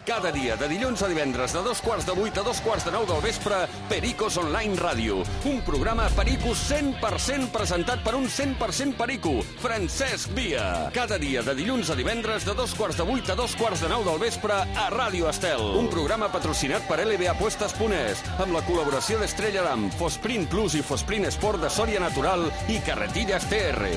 Cada dia, de dilluns a divendres, de 7:15 a 8:45 del vespre, Pericos Online Ràdio. Un programa Pericos 100% presentat per un 100% perico, Francesc Via. Cada dia, de dilluns a divendres, de 7:15 a 8:45 del vespre, a Ràdio Estel. Un programa patrocinat per LBA Puestas.es, amb la col·laboració d'Estrella Damm, Fosprint Plus i Fosprint Sport de Sòria Natural i Carretillas TR.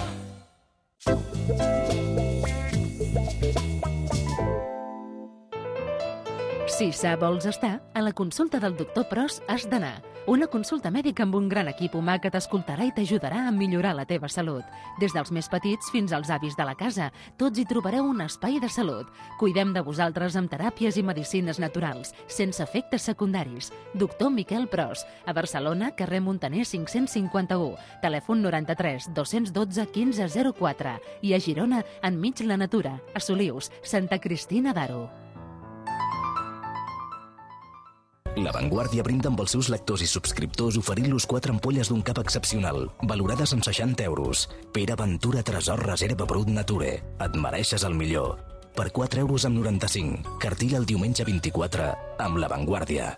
Si sa vols estar, a la consulta del doctor Pros has d'anar. Una consulta mèdica amb un gran equip humà que t'escoltarà i t'ajudarà a millorar la teva salut. Des dels més petits fins als avis de la casa, tots hi trobareu un espai de salut. Cuidem de vosaltres amb teràpies i medicines naturals, sense efectes secundaris. Doctor Miquel Pros, a Barcelona, carrer Montaner 551, telèfon 93 212 1504 i a Girona, enmig la natura, a Solius, Santa Cristina d'Aro. La Vanguardia brinda amb els seus lectors i subscriptors oferint-los 4 ampolles d'un cap excepcional, valorades amb 60 euros. Pere Ventura Tresor Reserva Brut Nature. Et mereixes el millor. Per 4 euros amb 95. Cartilla el diumenge 24 amb La Vanguardia.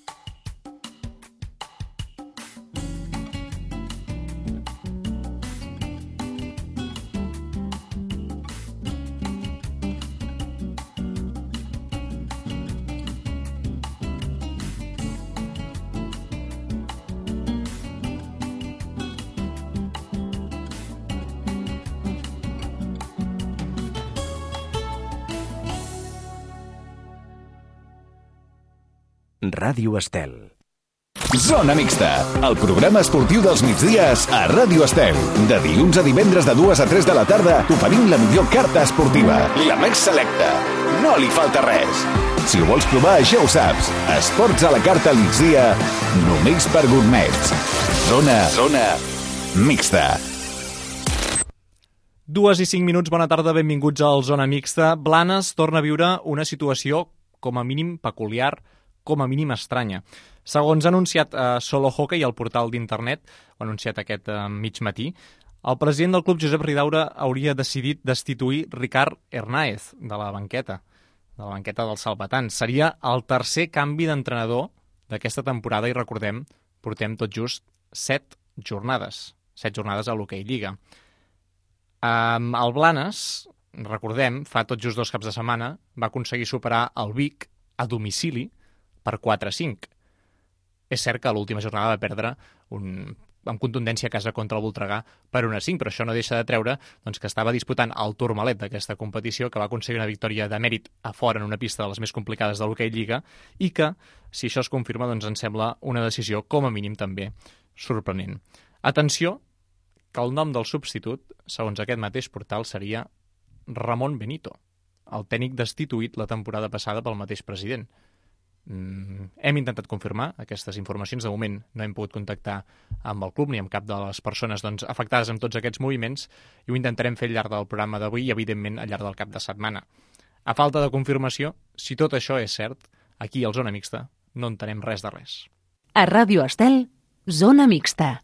Ràdio Estel. Zona Mixta, el programa esportiu dels migdies a Ràdio Estel. De dilluns a divendres de 2 a 3 de la tarda t'oferim la millor carta esportiva, la més selecta. No li falta res. Si ho vols provar, ja ho saps. Esports a la carta al migdia, només per gourmets. Zona Mixta. 2 i 5 minuts, bona tarda, benvinguts al Zona Mixta. Blanes torna a viure una situació com a mínim peculiar, com a mínim estranya. Segons ha anunciat Solo Hockey al portal d'internet, ho ha anunciat aquest mig matí, el president del club, Josep Ridaura, hauria decidit destituir Ricard Hernáez de la banqueta dels salvatans. Seria el tercer canvi d'entrenador d'aquesta temporada i recordem, portem tot just 7 jornades a l'Hockey Lliga. El Blanes, recordem, fa tot just 2 caps de setmana, va aconseguir superar el Vic a domicili per 4-5. És cert que a l'última jornada va perdre amb contundència a casa contra el Voltregà per 1-5, però això no deixa de treure que estava disputant el Tourmalet d'aquesta competició, que va aconseguir una victòria de mèrit a fora en una pista de les més complicades de l'Hockey Lliga i que, si això es confirma, ens sembla una decisió com a mínim també sorprenent. Atenció, que el nom del substitut, segons aquest mateix portal, seria Ramon Benito, el tècnic destituït la temporada passada pel mateix president. Hem intentat confirmar aquestes informacions. De moment no hem pogut contactar amb el club ni amb cap de les persones afectades amb tots aquests moviments i ho intentarem fer al llarg del programa d'avui i, evidentment, al llarg del cap de setmana. A falta de confirmació, si tot això és cert, aquí al Zona Mixta no entenem res de res. A Ràdio Estel, Zona Mixta.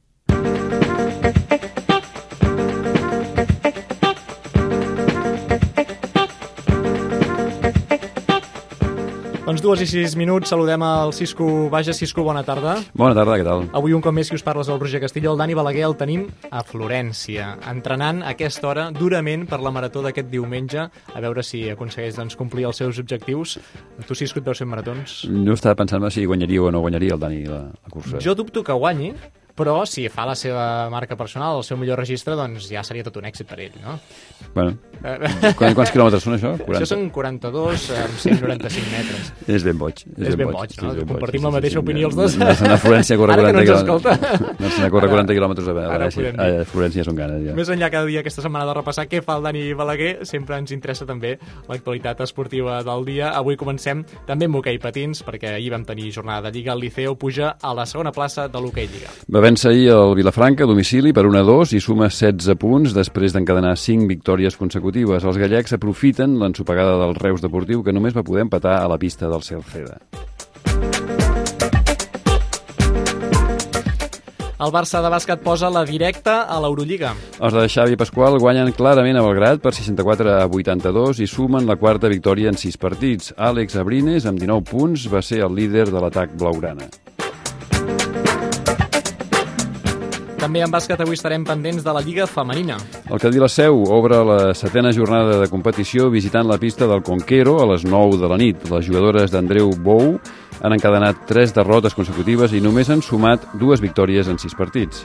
Doncs 2 i 6 minuts, saludem al Cisco Baja. Cisco, bona tarda. Bona tarda, què tal? Avui un cop més qui us parla és el Roger Castillo. El Dani Balaguer el tenim a Florència, entrenant a aquesta hora durament per la marató d'aquest diumenge, a veure si aconsegueix complir els seus objectius. Tu, Cisco, et veus fent maratons? No estava pensant si guanyaria o no guanyaria el Dani la cursa. Jo dubto que guanyi, però si fa la seva marca personal, el seu millor registre, doncs ja seria tot un èxit per ell, no? Bueno, quants quilòmetres són això? 40? Això són 42 amb 195 metres. És ben boig. És ben boig, no? Compartim la mateixa opinió els dos. No se'n a Florència a córrer 40 quilòmetres. No se'n a córrer 40 quilòmetres a Florència són ganes, ja. Més enllà cada dia aquesta setmana de repassar què fa el Dani Balaguer, sempre ens interessa també l'actualitat esportiva del dia. Avui comencem també amb hoquei patins, perquè ahir vam tenir jornada de Lliga. El Liceo puja a la segona plaça de l'hoquei Lliga. Va vèncer ahir el Vilafranca a domicili per 1-2 i suma 16 punts després d'encadenar 5 victòries consecutives. Els gallecs aprofiten l'ensopegada del Reus Deportiu, que només va poder empatar a la pista del Cerceda. El Barça de bàsquet posa la directa a l'Eurolliga. Els de Xavi Pasqual guanyen clarament a Belgrad per 64-82 i sumen la quarta victòria en 6 partits. Àlex Abrines, amb 19 punts, va ser el líder de l'atac blaugrana. També en bàsquet avui estarem pendents de la Lliga femenina. El Cadí la Seu obre la 7a jornada de competició visitant la pista del Conquero a les 9 de la nit. Les jugadores d'Andreu Bou han encadenat 3 derrotes consecutives i només han sumat 2 victòries en 6 partits.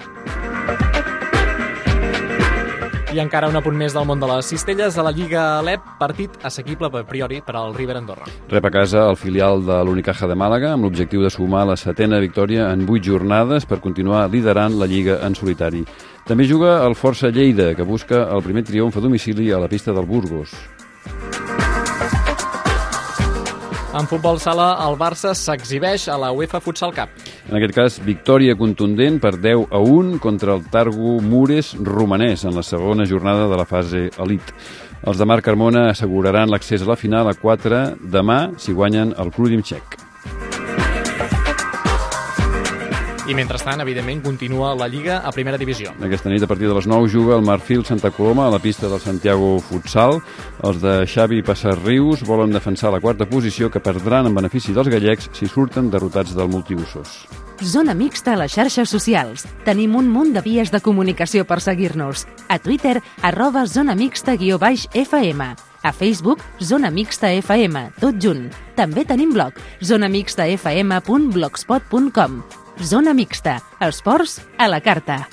I encara un apunt més del món de les cistelles. A la Lliga Alep, partit assequible a priori per al River Andorra. Rep a casa el filial de l'Unicaja de Màlaga amb l'objectiu de sumar la 7a victòria en 8 jornades per continuar liderant la Lliga en solitari. També juga el Força Lleida, que busca el primer triomf a domicili a la pista del Burgos. En futbol sala, el Barça s'exhibeix a la UEFA Futsal Cup. En aquest cas, victòria contundent per 10-1 contra el Targu Mures romanès en la segona jornada de la fase elit. Els de Marc Carmona asseguraran l'accés a la final a 4 demà si guanyen el Cludim Txec. I mentrestant, evidentment, continua la Lliga a primera divisió. Aquesta nit, a partir de les 9, juga el Marfil Santa Coloma a la pista del Santiago Futsal. Els de Xavi Passarrius volen defensar la quarta posició, que perdran en benefici dels gallecs si surten derrotats del multiusos. Zona Mixta a les xarxes socials. Tenim un munt de vies de comunicació per seguir-nos. A Twitter, @zonamixta_FM. A Facebook, Zona Mixta FM, tot junt. També tenim blog, zonamixtafm.blogspot.com. Zona Mixta, esports a la carta.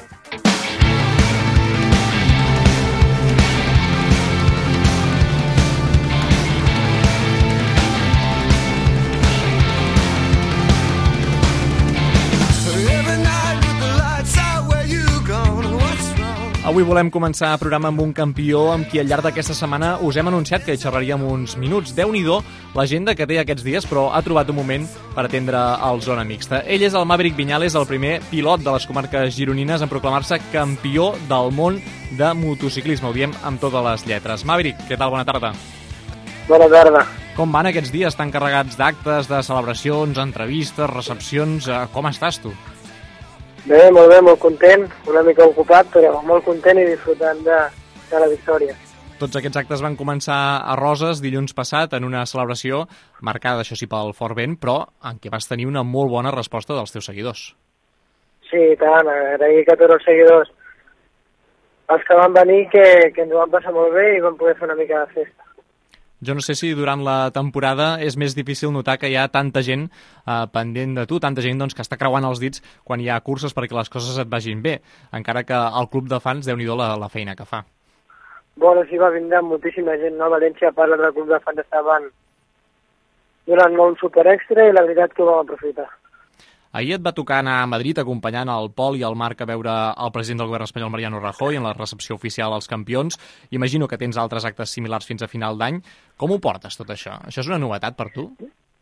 Avui volem començar el programa amb un campió amb qui al llarg d'aquesta setmana us hem anunciat que hi xerraríem uns minuts. Déu-n'hi-do l'agenda que té aquests dies, però ha trobat un moment per atendre el Zona Mixta. Ell és el Maverick Viñales, el primer pilot de les comarques gironines en proclamar-se campió del món de motociclisme. Ho diem amb totes les lletres. Maverick, què tal? Bona tarda. Bona tarda. Com van aquests dies tan carregats d'actes, de celebracions, entrevistes, recepcions? Com estàs tu? Bé, molt content, una mica ocupat, però molt content i disfrutant de la victòria. Tots aquests actes van començar a Roses dilluns passat en una celebració marcada, això sí, pel fort vent, però en què vas tenir una molt bona resposta dels teus seguidors. Sí, i tant, agrair a tots els seguidors, els que van venir, que ens ho van passar molt bé i vam poder fer una mica de festa. Jo no sé si durant la temporada és més difícil notar que hi ha tanta gent pendent de tu, tanta gent doncs, que està creuant els dits quan hi ha curses perquè les coses et vagin bé, encara que el club de fans, Déu-n'hi-do la feina que fa. Bueno, sí, va vindre moltíssima gent, no? A València, a part del club de fans, estaven donant-me un super extra i la veritat que ho vam aprofitar. Ahir et va tocar anar a Madrid acompanyant el Pol i el Marc a veure el president del govern espanyol, Mariano Rajoy, en la recepció oficial als campions. Imagino que tens altres actes similars fins a final d'any. Com ho portes, tot això? Això és una novetat per tu?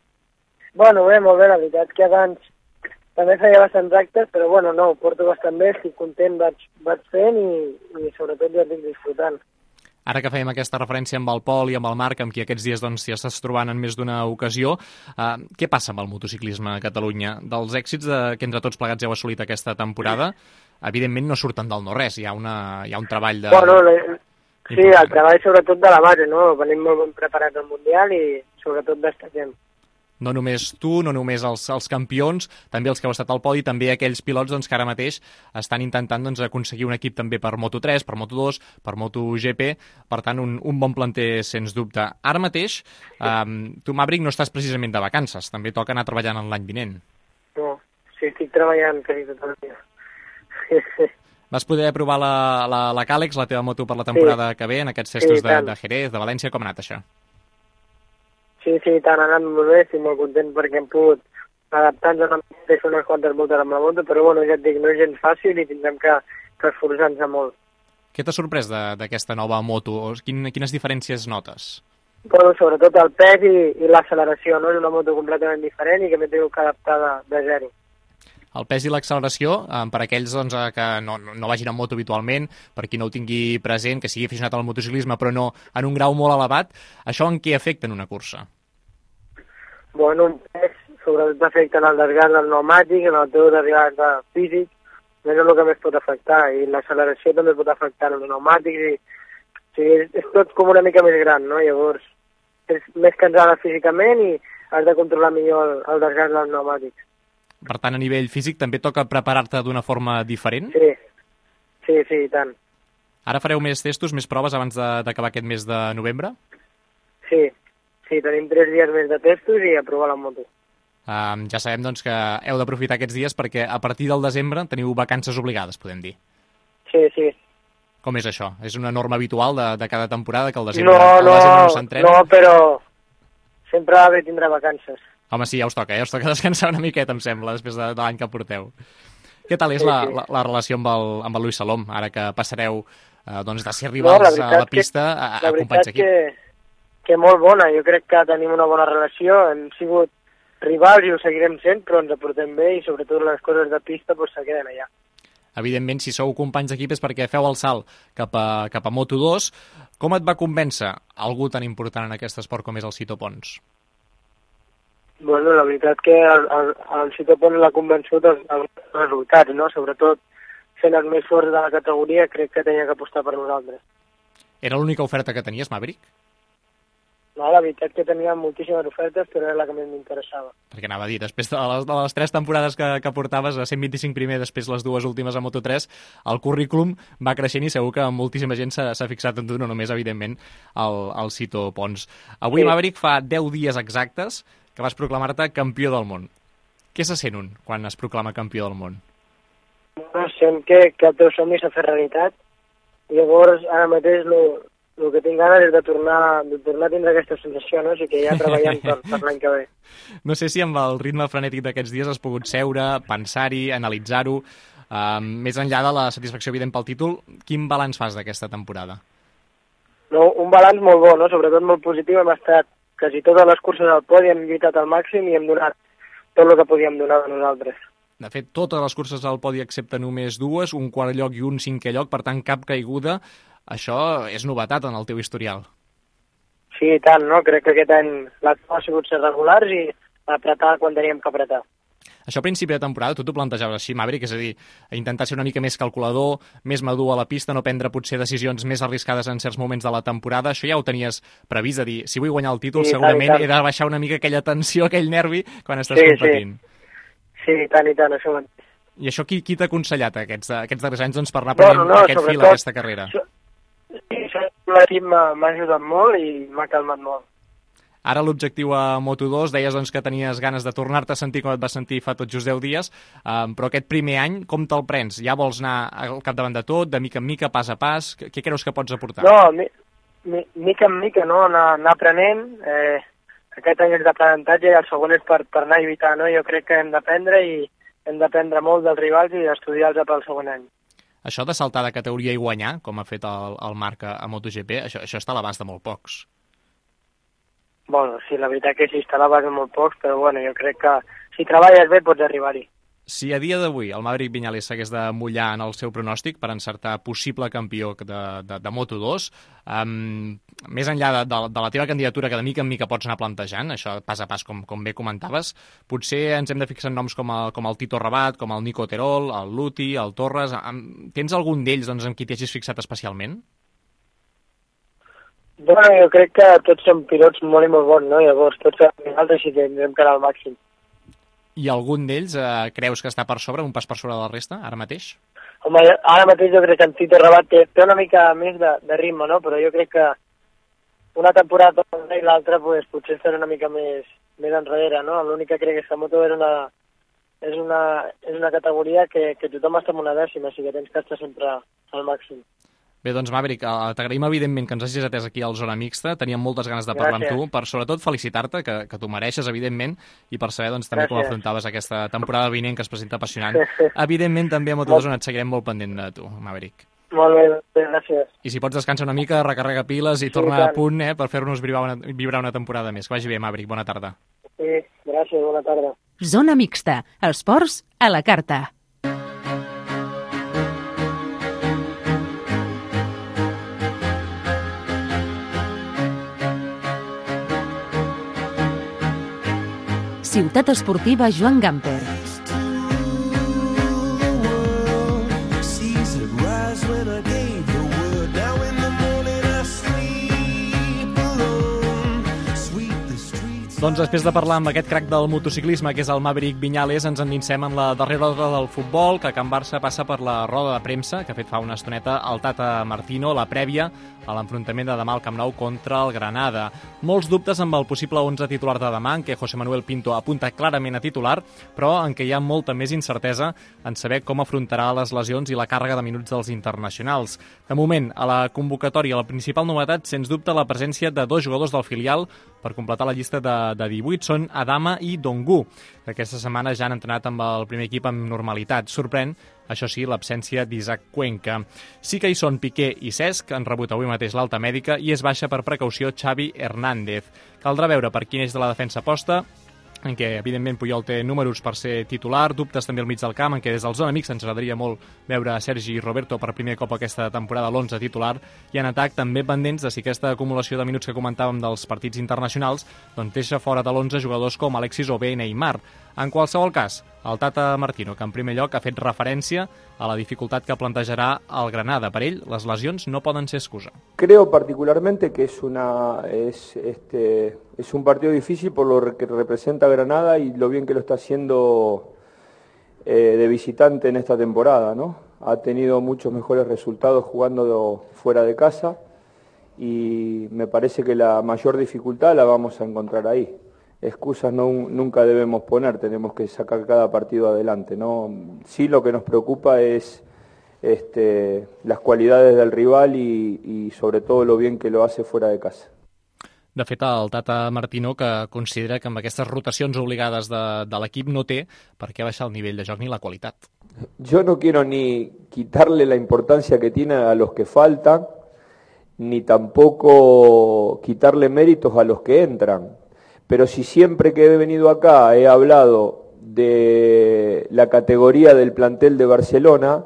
Bueno, bé, molt bé, la veritat que abans també feia bastants actes, però bueno, no, ho porto bastant bé, estic content, vaig fent i sobretot ja estic disfrutant. Ara que fèiem aquesta referència amb el Pol i amb el Marc, amb qui aquests dies doncs, ja estàs trobant en més d'una ocasió, què passa amb el motociclisme a Catalunya? Dels èxits que entre tots plegats heu assolit aquesta temporada, evidentment no surten del no-res, hi ha un treball de... Bueno, sí, el treball sobretot de la base, no? Venim molt ben preparats al Mundial i sobretot destaquem. No només tu, no només els campions, també els que heu estat al podi, també aquells pilots doncs, que ara mateix estan intentant doncs, aconseguir un equip també per Moto3, per Moto2, per MotoGP, per tant un bon planter sens dubte. Ara mateix, tu, Maverick, no estàs precisament de vacances, també toca anar treballant en l'any vinent. No, sí, estic treballant quasi tot el dia. Vas poder provar la Càlex, la teva moto per la temporada que ve, en aquests festos de Jerez, de València, com ha anat això? Sí, tant, ha anat molt bé, estic molt content perquè hem pogut adaptar-nos a fer unes quantes voltes amb la moto, però bueno, ja et dic, no és gens fàcil i tindrem que esforçar-nos molt. Què t'ha sorprès d'aquesta nova moto? Quines diferències notes? Bueno, sobretot el pes i l'acceleració, no? És una moto completament diferent i que m'he tingut que adaptar de zero. El pes i l'acceleració, per aquells doncs, que no vagin en moto habitualment, per qui no ho tingui present, que sigui aficionat al motociclisme però no en un grau molt elevat, això en què afecta en una cursa? Bueno, un pes sobretot afecta en el desgast del pneumàtic, en el teu desgast físic, és el que més pot afectar, i l'acceleració també pot afectar els pneumàtics, és tot com una mica més gran, no? Llavors, és més cansada físicament i has de controlar millor el desgast dels pneumàtics. Per tant, a nivell físic també toca preparar-te d'una forma diferent? Sí, i tant. Ara fareu més testos, més proves abans d'acabar aquest mes de novembre? Sí, tenim 3 dies més de testos i a provar la moto. Ja sabem doncs, que heu d'aprofitar aquests dies perquè a partir del desembre teniu vacances obligades, podem dir. Sí. Com és això? És una norma habitual de cada temporada que al desembre no s'entrena? No, però sempre va bé tindre vacances. Home, sí, ja us toca descansar una miqueta, em sembla, després de l'any que porteu. Què tal és la relació amb el Luis Salom, ara que passareu de ser rivals a la pista a companys d'equip? La veritat que molt bona, jo crec que tenim una bona relació, hem sigut rivals i ho seguirem sent, però ens aportem bé i sobretot les coses de pista se queden allà. Evidentment, si sou companys d'equip és perquè feu el salt cap a Moto2. Com et va convèncer algú tan important en aquest esport com és el Sito Pons? Bueno, la veritat que el Sito Pons l'ha convençut els resultats, no? Sobretot sent els més forts de la categoria, crec que tenia que apostar per nosaltres. Era l'única oferta que tenies, Maverick? No, la veritat que tenia moltíssimes ofertes, però era la que més m'interessava. Perquè anava a dir, després de les 3 temporades que portaves, a 125 primer, després les 2 últimes a Moto3, el currículum va creixent i segur que moltíssima gent s'ha fixat en tu, no només, evidentment, el Sito Pons. Avui, sí. Maverick, fa 10 dies exactes que vas proclamar-te campió del món. Què se sent un quan es proclama campió del món? Sent que el teu somni s'ha fet realitat. Llavors, ara mateix, el que tinc ganes és de tornar a tindre aquesta sensació, no? O sigui que ja treballant per l'any que ve. No sé si amb el ritme frenètic d'aquests dies has pogut seure, pensar-hi, analitzar-ho. Més enllà de la satisfacció evident pel títol, quin balanç fas d'aquesta temporada? No, un balanç molt bo, no? Sobretot molt positiu. Hem estat quasi totes les curses al podi, hem lluitat al màxim i hem donat tot el que podíem donar de nosaltres. De fet, totes les curses al podi excepte només 2, un quart lloc i un 5è lloc, per tant, cap caiguda. Això és novetat en el teu historial. Sí, i tant, no? Crec que aquest any l'actual ha sigut ser regulars i apretar quan teníem que apretar. Això a principi de temporada tu t'ho plantejaves així, Maverick, és a dir, intentar ser una mica més calculador, més madur a la pista, no prendre potser decisions més arriscades en certs moments de la temporada. Això ja ho tenies previst, de dir, si vull guanyar el títol, sí, segurament he de baixar una mica aquella tensió, aquell nervi, quan estàs competint. Sí, i tant, això mateix. I això qui t'ha aconsellat aquests darrers anys doncs, per anar prenent aquest fil a aquesta carrera? Sí, l'equip m'ha ajudat molt i m'ha calmat molt. Ara l'objectiu a Moto2, deies doncs, que tenies ganes de tornar-te a sentir com et vas sentir fa tot just 10 dies, però aquest primer any, com te'l prens? Ja vols anar al capdavant de tot, de mica en mica, pas a pas? Què creus que pots aportar? No, mica en mica, no? Anar aprenent. Aquest any és d'aprenentatge i el segon és per anar a lluitar, no? Jo crec que hem d'aprendre i hem d'aprendre molt dels rivals i d'estudiar-los pel segon any. Això de saltar de categoria i guanyar, com ha fet el Marc a MotoGP, això està a l'abast de molt pocs. Bueno, sí, la veritat que sí, està a l'abast de molt pocs, però bueno, jo crec que si treballes bé pots arribar-hi. Si a dia d'avui el Maverick Viñales s'hagués de mullar en el seu pronòstic per encertar possible campió de Moto2, més enllà de la teva candidatura que de mica en mica pots anar plantejant, això pas a pas com bé comentaves, potser ens hem de fixar en noms com el Tito Rabat, com el Nico Terol, el Luti, el Torres. Tens algun d'ells doncs, amb qui t'hi hagis fixat especialment? Bueno, jo crec que tots són pilots molt i molt bons, no? Llavors, tots nosaltres sí que tindrem que anar al màxim. I algun d'ells creus que està per sobre, un pas per sobre de la resta, ara mateix? Home, ara mateix jo crec que en Tito Rabat té una mica més de ritme, no? Però jo crec que una temporada i l'altra pues, potser estarà una mica més enrere, no? L'únic que crec és que Moto és una categoria que tothom està en una dècima, així que tens que estar sempre al màxim. Bé, doncs, Maverick, t'agraïm evidentment que ens hagis atès aquí al Zona Mixta. Teníem moltes ganes de parlar amb tu, per sobretot felicitar-te, que t'ho mereixes, evidentment, i per saber doncs, també com afrontaves aquesta temporada vinent que es presenta apassionant. Evidentment, també a Moto2 et seguirem molt pendent de tu, Maverick. Molt bé, gràcies. I si pots descansar una mica, recarrega piles i torna a punt per fer-nos vibrar una temporada més. Que vagi bé, Maverick, bona tarda. Sí, gràcies, bona tarda. Zona Mixta, esports a la carta. Ciutat Esportiva Joan Gamper. Doncs després de parlar amb aquest crac del motociclisme, que és el Maverick Viñales, ens endinsem en la darrera hora del futbol, que a Can Barça passa per la roda de premsa, que ha fet fa una estoneta el Tata Martino, la prèvia a l'enfrontament de demà al Camp Nou contra el Granada. Molts dubtes amb el possible 11 titular de demà, en què José Manuel Pinto apunta clarament a titular, però en què hi ha molta més incertesa en saber com afrontarà les lesions i la càrrega de minuts dels internacionals. De moment, a la convocatòria, la principal novetat, sens dubte, la presència de 2 jugadors del filial per completar la llista de 18, són Adama i Dongu. Aquesta setmana ja han entrenat amb el primer equip amb normalitat. Sorprèn, això sí, l'absència d'Isaac Cuenca. Sí que hi són Piqué i Cesc, han rebut avui mateix l'alta mèdica, i és baixa per precaució Xavi Hernández. Caldrà veure per quin eix de la defensa aposta, en què, evidentment, Puyol té números per ser titular, dubtes també al mig del camp, en què des del Zona Mixta ens agradaria molt veure Sergi Roberto per primer cop aquesta temporada l'11 titular, i en atac també pendents de si aquesta acumulació de minuts que comentàvem dels partits internacionals doncs deixa fora de l'11 jugadors com Alexis o bé Neymar. En qualsevol cas, el Tata Martino, que en primer lloc ha fet referència a la dificultat que plantejarà el Granada. Per ell, les lesions no poden ser excusa. Creo particularmente que es un partido difícil por lo que representa Granada y lo bien que lo está haciendo de visitante en esta temporada, ¿no? Ha tenido muchos mejores resultados jugando fuera de casa y me parece que la mayor dificultad la vamos a encontrar ahí. Excusas nunca debemos poner, tenemos que sacar cada partido adelante, ¿no? Sí, lo que nos preocupa es las cualidades del rival y sobre todo lo bien que lo hace fuera de casa. De fet, el Tata Martino, que considera que amb aquestes rotacions obligades de l'equip no té per què baixar el nivell de joc ni la qualitat. Yo no quiero ni quitarle la importancia que tiene a los que faltan, ni tampoco quitarle méritos a los que entran. Pero si siempre que he venido acá he hablado de la categoría del plantel de Barcelona,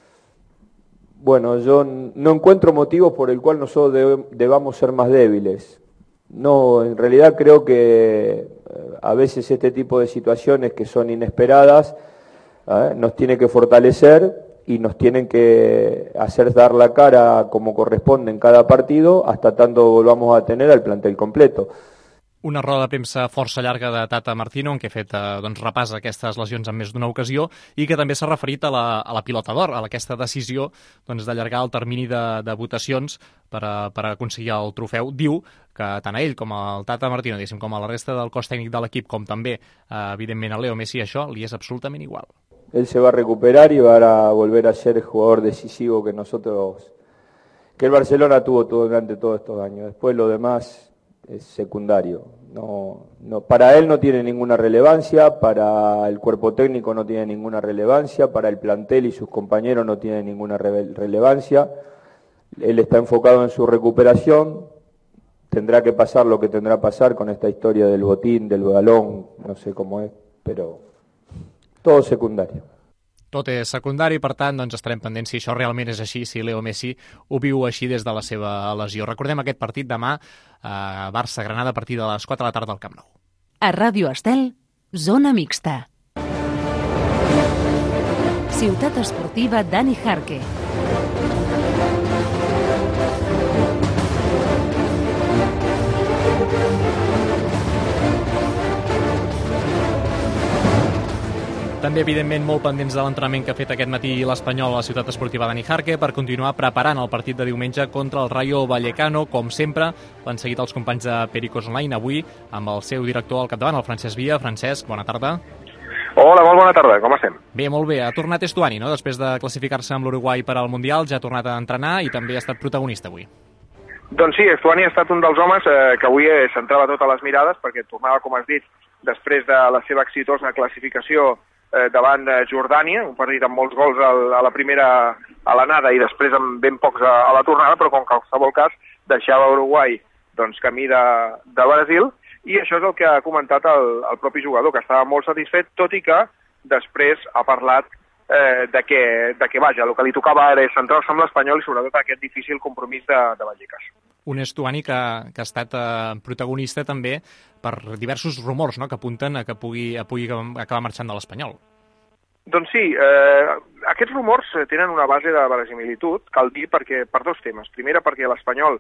bueno, yo no encuentro motivos por el cual nosotros debamos ser más débiles. No, en realidad creo que a veces este tipo de situaciones que son inesperadas nos tiene que fortalecer y nos tienen que hacer dar la cara como corresponde en cada partido hasta tanto volvamos a tener al plantel completo. Una roda de premsa força llarga de Tata Martino, en què ha fet repàs aquestes lesions en més d'una ocasió i que també s'ha referit a la pilota d'or, a aquesta decisió d'allargar el termini de votacions per aconseguir el trofeu. Diu que tant a ell com al Tata Martino, com a la resta del cos tècnic de l'equip, com també, evidentment, a Leo Messi, això li és absolutament igual. Él se va a recuperar y va a volver a ser el jugador decisivo que el Barcelona tuvo durante todos estos años. Después lo demás es secundario. No, para él no tiene ninguna relevancia, para el cuerpo técnico no tiene ninguna relevancia, para el plantel y sus compañeros no tiene ninguna relevancia. Él está enfocado en su recuperación, tendrá que pasar lo que tendrá que pasar con esta historia del botín, del balón, no sé cómo es, pero todo secundario. Tot és secundari, per tant, estarem pendents si això realment és així, si Leo Messi ho viu així des de la seva lesió. Recordem aquest partit demà a Barça-Granada a partir de les 4 de la tarda al Camp Nou. A Ràdio Estel, Zona Mixta. Ciutat Esportiva Dani Jarque. També, evidentment, molt pendents de l'entrenament que ha fet aquest matí l'Espanyol a la Ciutat Esportiva Dani Jarque per continuar preparant el partit de diumenge contra el Rayo Vallecano. Com sempre, l'han seguit els companys de Pericos Online avui amb el seu director al capdavant, el Francesc Via. Francesc, bona tarda. Hola, molt bona tarda, com estem? Bé, molt bé. Ha tornat Estuani, no? Després de classificar-se amb l'Uruguai per al Mundial, ja ha tornat a entrenar i també ha estat protagonista avui. Doncs sí, Estuani ha estat un dels homes que avui centrava totes les mirades perquè tornava, com has dit, després de la seva exitosa classificació davant Jordània, un partit amb molts gols a la primera a l'anada i després amb ben pocs a la tornada, però com que en qualsevol cas deixava Uruguai camí de Brasil, i això és el que ha comentat el propi jugador, que estava molt satisfet, tot i que després ha parlat de que vaja, el que li tocava era centrar-se amb l'Espanyol i sobretot aquest difícil compromís de Vallecas. Un Estuani que ha estat protagonista també per diversos rumors, no?, que apunten a que pugui acabar marxant de l'Espanyol. Doncs sí, aquests rumors tenen una base de verosimilitud, cal dir, per dos temes. Primera, perquè l'Espanyol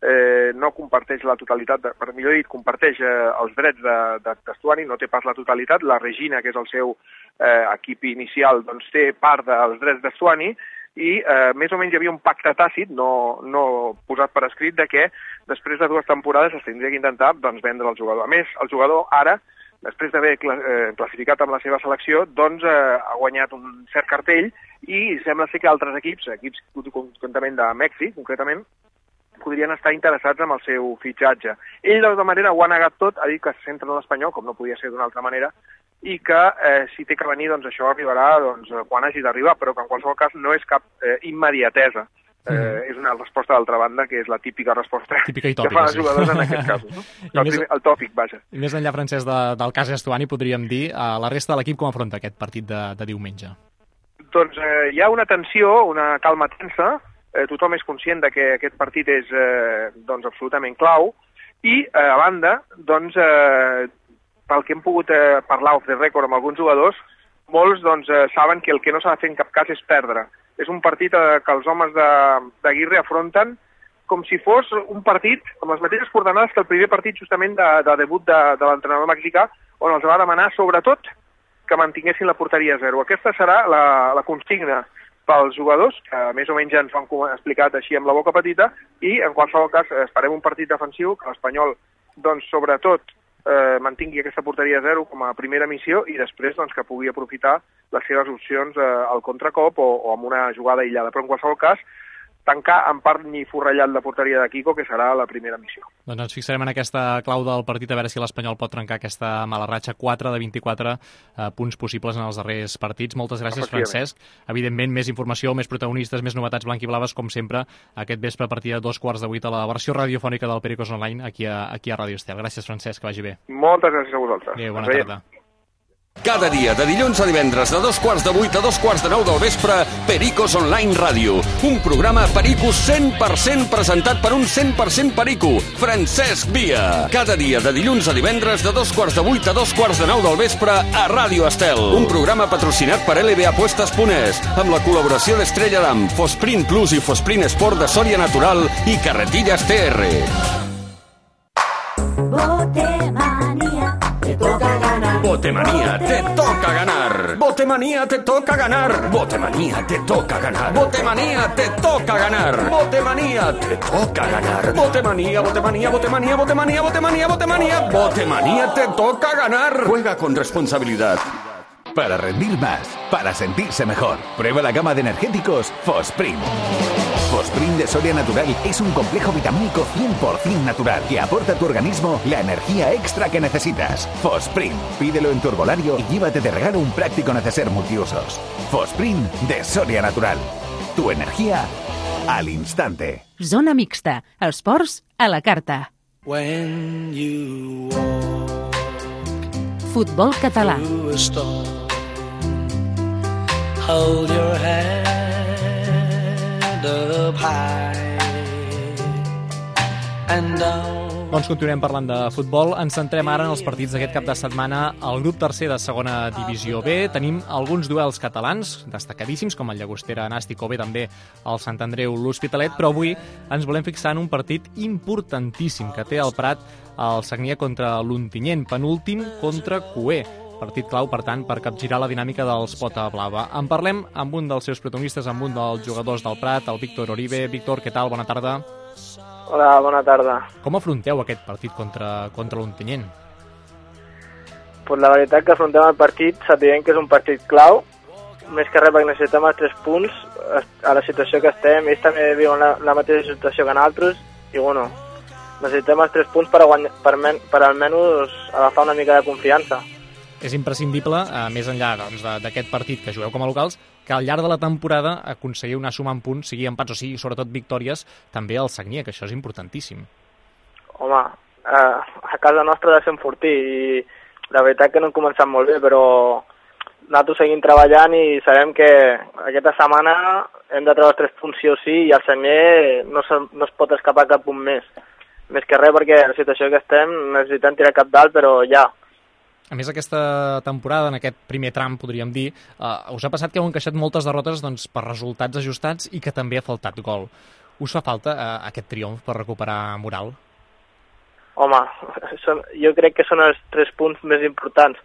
no comparteix la totalitat, per millor dit, comparteix els drets d'Estuani, no té pas la totalitat. La Regina, que és el seu equip inicial, doncs té part dels drets d'Estuani, i més o menys hi havia un pacte tàcit, no posat per escrit, de que després de 2 temporades es tindria que intentar vendre el jugador. A més, el jugador ara, després d'haver classificat amb la seva selecció, doncs ha guanyat un cert cartell i sembla ser que altres equips concretament de Mèxic, concretament, podrien estar interessats en el seu fitxatge. Ell, de manera, ho ha negat tot, ha dit que se centra en l'Espanyol, com no podia ser d'una altra manera, i que si té que venir, doncs això arribarà quan hagi d'arribar, però que en qualsevol cas no és cap immediatesa. És una resposta d'altra banda, que és la típica resposta que fan els jugadors en aquests casos. No? El tòpic, vaja. I més enllà, Francesc, del cas Estuani, podríem dir, la resta de l'equip com afronta aquest partit de diumenge? Doncs hi ha una tensió, una calma tensa, tothom és conscient de que aquest partit és absolutament clau, i a banda, doncs, pel que hem pogut parlar off the record amb alguns jugadors, molts saben que el que no s'ha de fer en cap cas és perdre. És un partit que els homes d'Aguirre afronten com si fos un partit amb les mateixes coordenades que el primer partit justament de debut de l'entrenador mexicà, on els va demanar sobretot que mantinguessin la porteria a 0. Aquesta serà la consigna pels jugadors, que més o menys ja ens ho han explicat així amb la boca petita, i en qualsevol cas esperem un partit defensiu, que l'Espanyol doncs sobretot mantingui aquesta porteria a 0 com a primera missió i després que pugui aprofitar les seves opcions al contracop o amb una jugada aïllada. Però en qualsevol cas, tancar en part ni forrellat la porteria de Quico, que serà la primera missió. Doncs ens fixarem en aquesta clau del partit, a veure si l'Espanyol pot trencar aquesta mala ratxa. 4 de 24 punts possibles en els darrers partits. Moltes gràcies, Francesc. Evidentment, més informació, més protagonistes, més novetats blanquiblaves, com sempre, aquest vespre a partir de 2:15 a la versió radiofònica del Pericos Online, aquí a Ràdio Estel. Gràcies, Francesc, que vagi bé. Moltes gràcies a vosaltres. Bé, bona tarda. Cada dia, de dilluns a divendres, de 2:15 a 2:45 del vespre, Pericos Online Ràdio. Un programa Pericos 100% presentat per un 100% perico, Francesc Via. Cada dia, de dilluns a divendres, de 2:15 a 2:45 del vespre, a Ràdio Estel. Un programa patrocinat per LBApuestas.es, amb la col·laboració d'Estrella Damm, Fosprint Plus i Fosprint Sport de Sòria Natural i Carretillas TR. Botemanía, te toca ganar. Botemanía, te toca ganar. Botemanía, te toca ganar. Botemanía, te toca ganar. Botemanía, te toca ganar. Botemanía, te toca ganar. Botemanía, botemanía, botemanía, botemanía, botemanía, botemanía. Botemanía, te toca ganar. Juega con responsabilidad. Para rendir más, para sentirse mejor, prueba la gama de energéticos Fosprint. Fosprint de Soria Natural es un complejo vitamínico 100% natural que aporta a tu organismo la energía extra que necesitas. Fosprint, pídelo en tu herbolario y llévate de regalo un práctico neceser multiusos. Fosprint de Soria Natural. Tu energía al instante. Zona mixta. Esports a la carta. Futbol català. Hold your head up high and down. Doncs continuem parlant de futbol. Ens centrem ara en els partits d'aquest cap de setmana al grup tercer de segona divisió B. Tenim alguns duels catalans destacadíssims, com el Llagostera Nàstic o bé també el Sant Andreu l'Hospitalet, però avui ens volem fixar en un partit importantíssim que té al Prat el Sagnia contra l'Ontinyent, penúltim contra Cué. Partit clau, per tant, per capgirar la dinàmica dels Pota Blava. En parlem amb un dels seus protagonistes, amb un dels jugadors del Prat, el Víctor Oribe. Víctor, què tal? Bona tarda. Hola, bona tarda. Com afronteu aquest partit contra l'Ontinyent? Pues la veritat que afrontem el partit sabent que és un partit clau, més que res perquè necessitem els 3 punts a la situació que estem. Ells també viuen la mateixa situació que nosaltres i, bueno, necessitem els 3 punts per almenys agafar una mica de confiança. És imprescindible, més enllà d'aquest partit que jugueu com a locals, que al llarg de la temporada aconseguiu anar sumant punts, sigui empats o sigui, sobretot victòries, també al Sagnia, que això és importantíssim. Home, a casa nostra ha de ser enfortir i la veritat que no hem començat molt bé, però nosaltres seguim treballant i sabem que aquesta setmana hem de treure els 3 punts sí o sí i el Sagnia no es pot escapar cap punt més. Més que res perquè la situació que estem necessitem tirar cap dalt, però ja. A més, aquesta temporada, en aquest primer tram, podríem dir, us ha passat que heu encaixat moltes derrotes per resultats ajustats i que també ha faltat gol. Us fa falta aquest triomf per recuperar moral? Home, jo crec que són els 3 punts més importants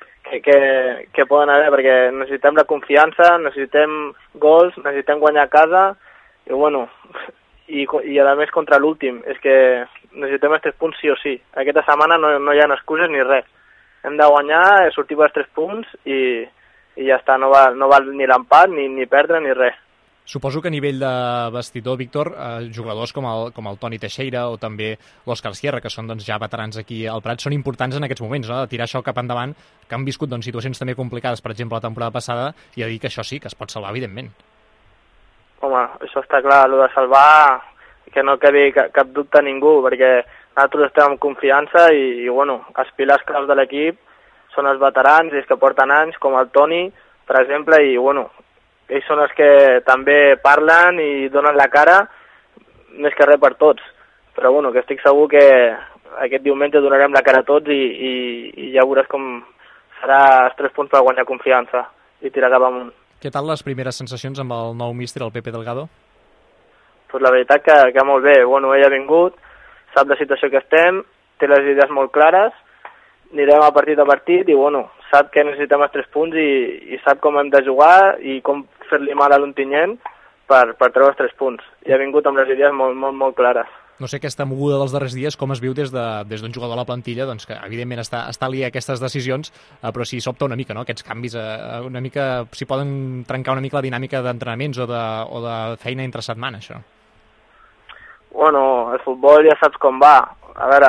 que poden haver, perquè necessitem la confiança, necessitem gols, necessitem guanyar a casa, i bueno, i a més contra l'últim, és que necessitem els 3 punts sí o sí. Aquesta setmana no hi ha excuses ni res. Hem de guanyar, sortir per els 3 punts i ja està, no val ni l'empat, ni perdre, ni res. Suposo que a nivell de vestidor, Víctor, jugadors com el Toni Teixeira o també l'Òscar Sierra, que són ja veterans aquí al Prat, són importants en aquests moments, no? De tirar això cap endavant, que han viscut situacions també complicades, per exemple, la temporada passada, i a dir que això sí, que es pot salvar, evidentment. Home, això està clar, el de salvar, que no quedi cap dubte a ningú, perquè nosaltres estem amb confiança i bueno, els pilars claus de l'equip són els veterans, ells que porten anys, com el Toni, per exemple, i bueno, ells són els que també parlen i donen la cara, més que res per tots. Però bueno, que estic segur que aquest diumenge donarem la cara a tots i ja veuràs com serà els 3 punts per guanyar confiança i tirar cap amunt. Què tal les primeres sensacions amb el nou míster, el Pepe Delgado? Pues la veritat que molt bé. Bueno, ell ha vingut, sap la situació que estem, té les idees molt clares, anirem a partit i bueno, sap que necessitem els 3 punts i sap com hem de jugar i com fer-li mal a l'Ontinyent per treure els 3 punts. I ha vingut amb les idees molt clares. No sé, aquesta moguda dels darrers dies com es viu des d'un jugador a la plantilla, doncs que evidentment està aliat a aquestes decisions, però sí sobta una mica, no? Aquests canvis, una mica, si poden trencar una mica la dinàmica d'entrenaments o de feina entre setmana, això. Bueno, el futbol ja saps com va. A veure,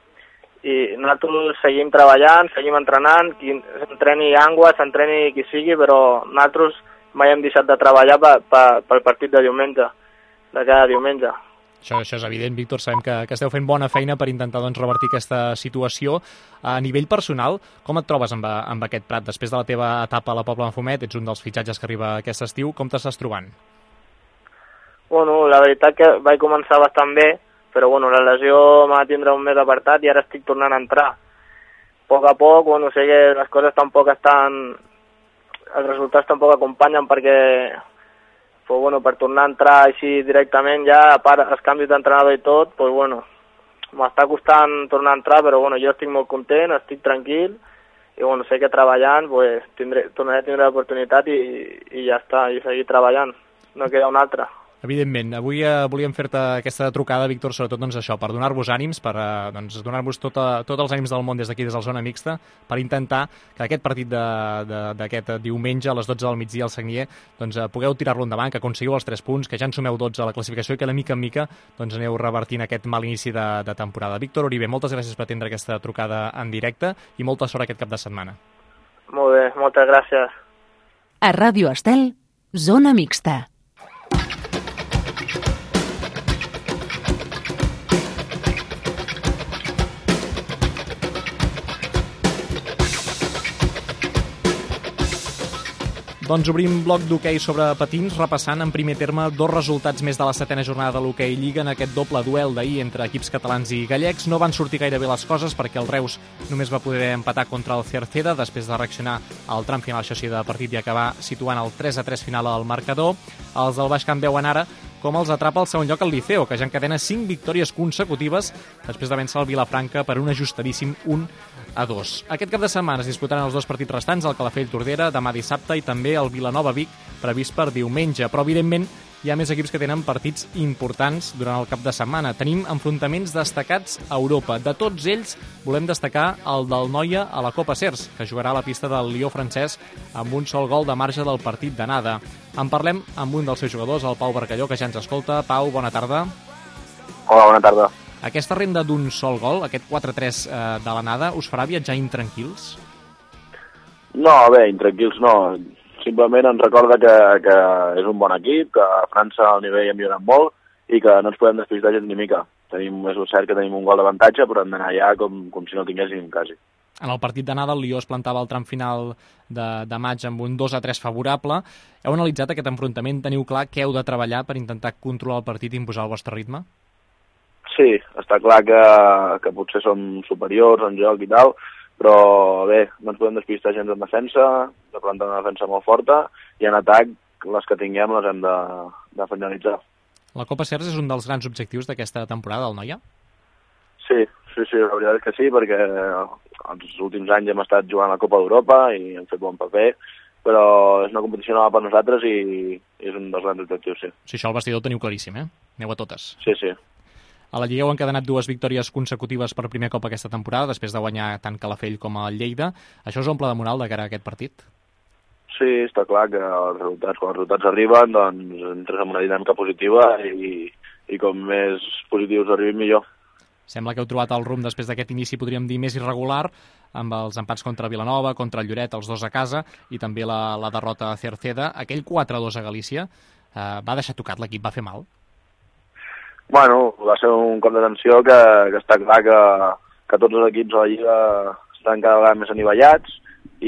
i nosaltres seguim treballant, seguim entrenant, qui s'entreni Angua, s'entreni qui sigui, però nosaltres mai hem deixat de treballar pel partit de diumenge, de cada diumenge. Això és evident, Víctor, sabem que esteu fent bona feina per intentar revertir aquesta situació. A nivell personal, com et trobes amb aquest Prat? Després de la teva etapa a la Pobla de Mafumet, ets un dels fitxatges que arriba aquest estiu, com t'estàs trobant? Bueno, la veritat que vaig començar bastant bé, però bueno, la lesió m'ha de tindre un mes apartat i ara estic tornant a entrar. A poc, bueno, sé que les coses tampoc estan... Els resultats tampoc acompanyen perquè... Pues bueno, per tornar a entrar així directament ja, a part els canvis d'entrenador i tot, pues bueno, m'està costant tornar a entrar, però bueno, jo estic molt content, estic tranquil, i bueno, sé que treballant pues, tornaré a tindre l'oportunitat i ja està, i seguir treballant, no queda una altra. Evidentment, avui volíem fer-te aquesta trucada, Víctor, sobretot això, per donar-vos ànims, per donar-vos tots els ànims del món des d'aquí, des de la zona mixta, per intentar que aquest partit d'aquest diumenge a les 12 del migdia al Sagnier pugueu tirar-lo endavant, que aconseguiu els 3 punts, que ja en sumeu 12 a la classificació i que de mica en mica aneu revertint aquest mal inici de temporada. Víctor Oribe, moltes gràcies per atendre aquesta trucada en directe i molta sort aquest cap de setmana. Molt bé, moltes gràcies. A Ràdio Estel, Zona Mixta. Doncs obrim bloc d'hoquei sobre patins, repassant en primer terme 2 resultats més de la 7a jornada de l'hoquei Lliga en aquest doble duel d'ahir entre equips catalans i gallecs. No van sortir gaire bé les coses perquè el Reus només va poder empatar contra el Cerceda després de reaccionar al tram final, això sí, de partit i acabar situant el 3-3 final al marcador. Els del Baix Camp veuen ara com els atrapa el segon lloc el Liceo, que ja encadena 5 victòries consecutives després de vèncer el Vilafranca per un ajustadíssim 1-2. Aquest cap de setmana es disputaran els 2 partits restants, el Calafell-Tordera demà dissabte i també el Vilanova-Vic previst per diumenge, però evidentment hi ha més equips que tenen partits importants durant el cap de setmana. Tenim enfrontaments destacats a Europa. De tots ells volem destacar el del Noia a la Copa Cers, que jugarà a la pista del Lió francès amb un sol gol de marge del partit d'anada. En parlem amb un dels seus jugadors, el Pau Barcalló, que ja ens escolta. Pau, bona tarda. Hola, bona tarda. Aquesta renda d'un sol gol, aquest 4-3 de l'anada, us farà viatjar intranquils? No, bé, intranquils no. Simplement ens recorda que és un bon equip, que a França el nivell ha millorat molt i que no ens podem despistar gens ni mica. És cert que tenim un gol d'avantatge, però hem d'anar allà com si no el tinguéssim quasi. En el partit d'anada el Lió es plantava al tram final de maig amb un 2-3 favorable. Heu analitzat aquest enfrontament? Teniu clar què heu de treballar per intentar controlar el partit i imposar el vostre ritme? Sí, està clar que potser som superiors en joc i tal, però bé, no ens podem despistar gens en defensa, de plantar una defensa molt forta, i en atac les que tinguem les hem de finalitzar. La Copa Cers és un dels grans objectius d'aquesta temporada del Noia? Sí, la veritat és que sí, perquè els últims anys hem estat jugant a la Copa d'Europa i hem fet bon paper, però és una competició nova per nosaltres i és un dels grans objectius, sí. Si això al vestidor ho teniu claríssim, Aneu a totes. Sí. A la Lliga heu encadenat 2 victòries consecutives per primer cop aquesta temporada, després de guanyar tant Calafell com el Lleida. Això us omple de moral de cara a aquest partit? Sí, està clar que quan els resultats arriben, doncs entres en una dinàmica positiva i com més positius arribin, millor. Sembla que heu trobat el rumb després d'aquest inici, podríem dir, més irregular, amb els empats contra Vilanova, contra el Lloret, els 2 a casa, i també la derrota a Cerceda. Aquell 4-2 a Galícia va deixar tocat l'equip, va fer mal? Bueno, va ser un cop d'atenció que està clar que tots els equips a la Lliga estan cada vegada més anivellats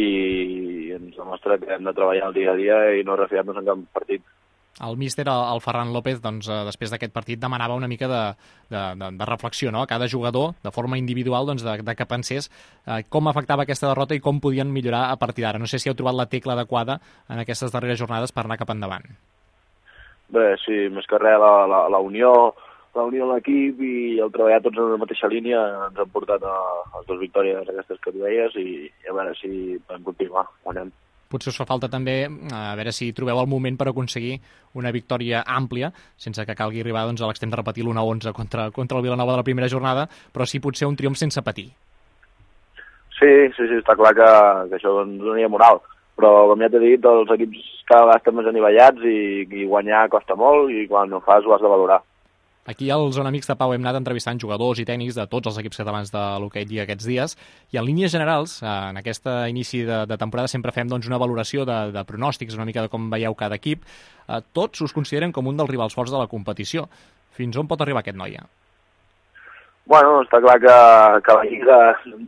i ens demostra que hem de treballar el dia a dia i no refiar-nos en cap partit. El míster, el Ferran López, doncs, després d'aquest partit demanava una mica de reflexió, no? A cada jugador, de forma individual, doncs, de que pensés com afectava aquesta derrota i com podien millorar a partir d'ara. No sé si heu trobat la tecla adequada en aquestes darreres jornades per anar cap endavant. Bé, sí, més que res la unió a l'equip i el treballar tots en la mateixa línia ens han portat a les 2 victòries aquestes que tu deies i a veure si podem continuar guanyant. Potser us fa falta també a veure si trobeu el moment per aconseguir una victòria àmplia, sense que calgui arribar doncs, a l'extrem de repetir l'1-11 contra el Vilanova de la primera jornada, però sí potser un triomf sense patir. Sí, està clar que això ens donaria moral, però com ja t'he dit, els equips cada vegada estan més anivellats i guanyar costa molt i quan ho fas ho has de valorar. Aquí al Zona Mixta, Pau, hem anat entrevistant jugadors i tècnics de tots els equips catalans de l'hoquei Lliga aquests dies i en línies generals, en aquest inici de temporada sempre fem doncs, una valoració de pronòstics, una mica de com veieu cada equip. Tots us consideren com un dels rivals forts de la competició. Fins on pot arribar aquest Noia? Bueno, està clar que la Lliga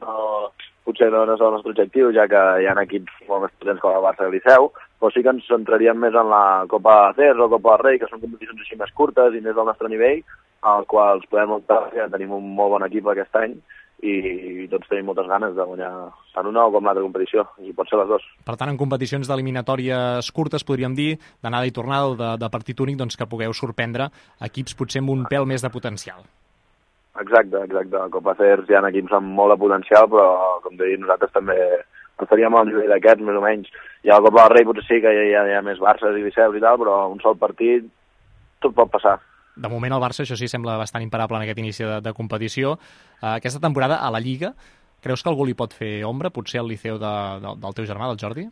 potser no és el nostre objectiu, ja que hi ha equips molt més potents com el Barça i el Liceu, però sí que ens centraríem més en la Copa Cers o Copa del Rei, que són competicions així més curtes i més del nostre nivell, als quals podem optar, que tenim un molt bon equip aquest any i tots tenim moltes ganes de guanyar tant una o com l'altra competició, i pot ser les 2. Per tant, en competicions d'eliminatòries curtes, podríem dir, d'anada i tornada o de partit únic, doncs que pugueu sorprendre equips potser amb un pèl més de potencial. Exacte. A Copa Cers hi ha equips amb molt de potencial, però, com t'he dit, nosaltres també estaríem al nivell d'aquests, més o menys. I a la Copa del Rei potser sí que hi ha més Barces i Liceus i tal, però un sol partit tot pot passar. De moment el Barça, això sí, sembla bastant imparable en aquest inici de competició. Aquesta temporada a la Lliga, creus que algú li pot fer ombra? Potser el Liceu del teu germà, del Jordi?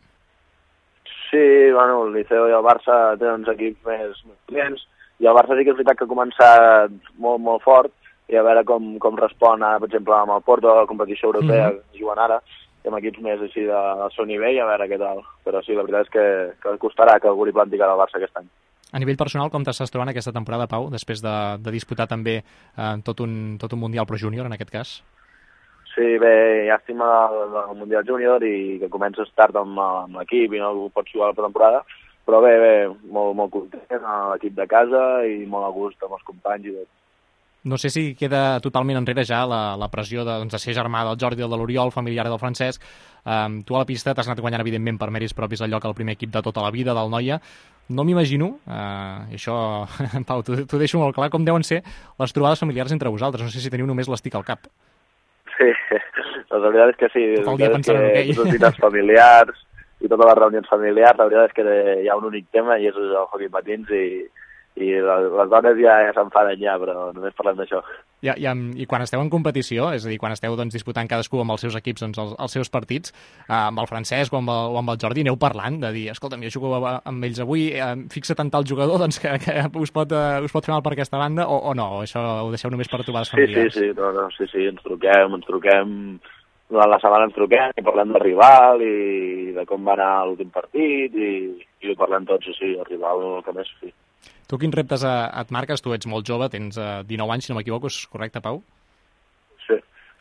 Sí, bueno, el Liceu i el Barça tenen uns equips més clients, i el Barça sí que és veritat que ha començat molt, molt fort, i a veure com respon, per exemple, amb el Porto, a la competició europea, que juguen ara, i amb equips més així del seu nivell, a veure què tal. Però sí, la veritat és que costarà que algú li planti cara al Barça aquest any. A nivell personal, com t'estàs trobant aquesta temporada, Pau, després de disputar també tot un Mundial Pro Júnior, en aquest cas? Sí, bé, llàstima del Mundial Júnior i que comences tard amb l'equip i no pots jugar la temporada, però bé, molt content amb l'equip de casa i molt a gust amb els companys i tot. No sé si queda totalment enrere ja la pressió de ser germà del Jordi, de l'Oriol, familiar del Francesc. Tu a la pista t'has anat guanyant, evidentment, per mèrits propis el lloc al primer equip de tota la vida, del Noia. No m'imagino, i això, Pau, t'ho deixo molt clar, com deuen ser les trobades familiars entre vosaltres. No sé si teniu només l'estic al cap. Sí, la veritat és que sí. Tot el dia pensant en hoquei. Totes les cites familiars i totes les reunions familiars, la veritat és que hi ha un únic tema i és el hoquei patins i les dones ja s'enfaden ja, però només parlem d'això. I quan esteu en competició, és a dir, quan esteu disputant cadascú amb els seus equips els seus partits, amb el Francesc o amb el Jordi, aneu parlant de dir, escolta'm, jo jugo amb ells avui, fixa't en tal jugador que us pot fer mal per aquesta banda, o no? O això ho deixeu només per trobades familiars? Sí, ens truquem, la setmana ens truquem i parlem del rival i de com va anar l'últim partit i ho parlem tots, sí, el rival el que més, sí. Tu quins reptes et marques? Tu ets molt jove, tens 19 anys, si no m'equivoco, és correcte, Pau? Sí.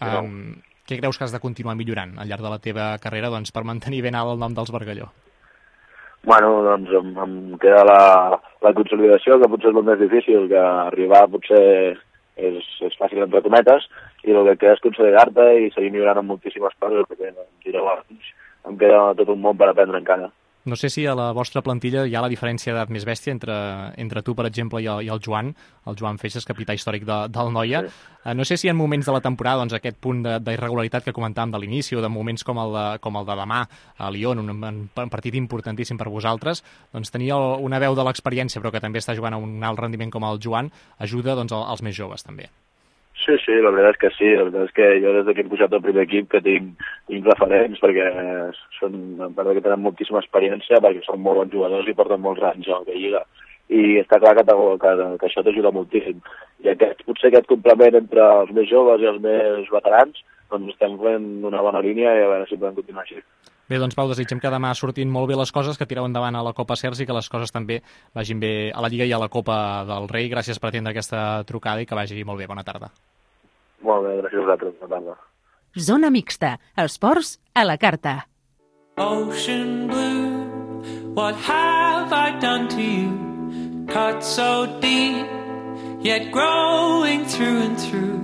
Què creus que has de continuar millorant al llarg de la teva carrera per mantenir ben alt el nom dels Bargalló? Bueno, doncs em queda la consolidació, que potser és el més difícil, que arribar potser és fàcil entre cometes, i el que queda és consolidar-te i seguir millorant en moltíssimes coses, perquè em queda tot un món per aprendre encara. No sé si a la vostra plantilla hi ha la diferència d'edat més bèstia entre tu, per exemple, i el Joan Feixes, capità històric del Noia. Sí. No sé si en moments de la temporada aquest punt d'irregularitat que comentàvem de l'inici o de moments com el de demà a Lyon, un partit importantíssim per vosaltres, doncs tenir una veu de l'experiència però que també està jugant a un alt rendiment com el Joan ajuda als més joves també. Sí, la veritat és que sí. La veritat és que jo des que he pujat al primer equip que tinc referents perquè a part que tenen moltíssima experiència, perquè són molt bons jugadors i porten molts anys a la Lliga. I està clar que això t'ajuda moltíssim. I potser aquest complement entre els més joves i els més veterans, doncs estem fent una bona línia i a veure si podem continuar així. Bé, doncs Pau, desitgem que demà surtin molt bé les coses, que tireu endavant a la Copa Cers i que les coses també vagin bé a la Lliga i a la Copa del Rei. Gràcies per atendre aquesta trucada i que vagi molt bé. Bona tarda. Molt bé, gràcies a vosaltres. Bona tarda. Zona mixta. Esports a la carta. Ocean blue, what have I done to you? Cut so deep, yet growing through and through.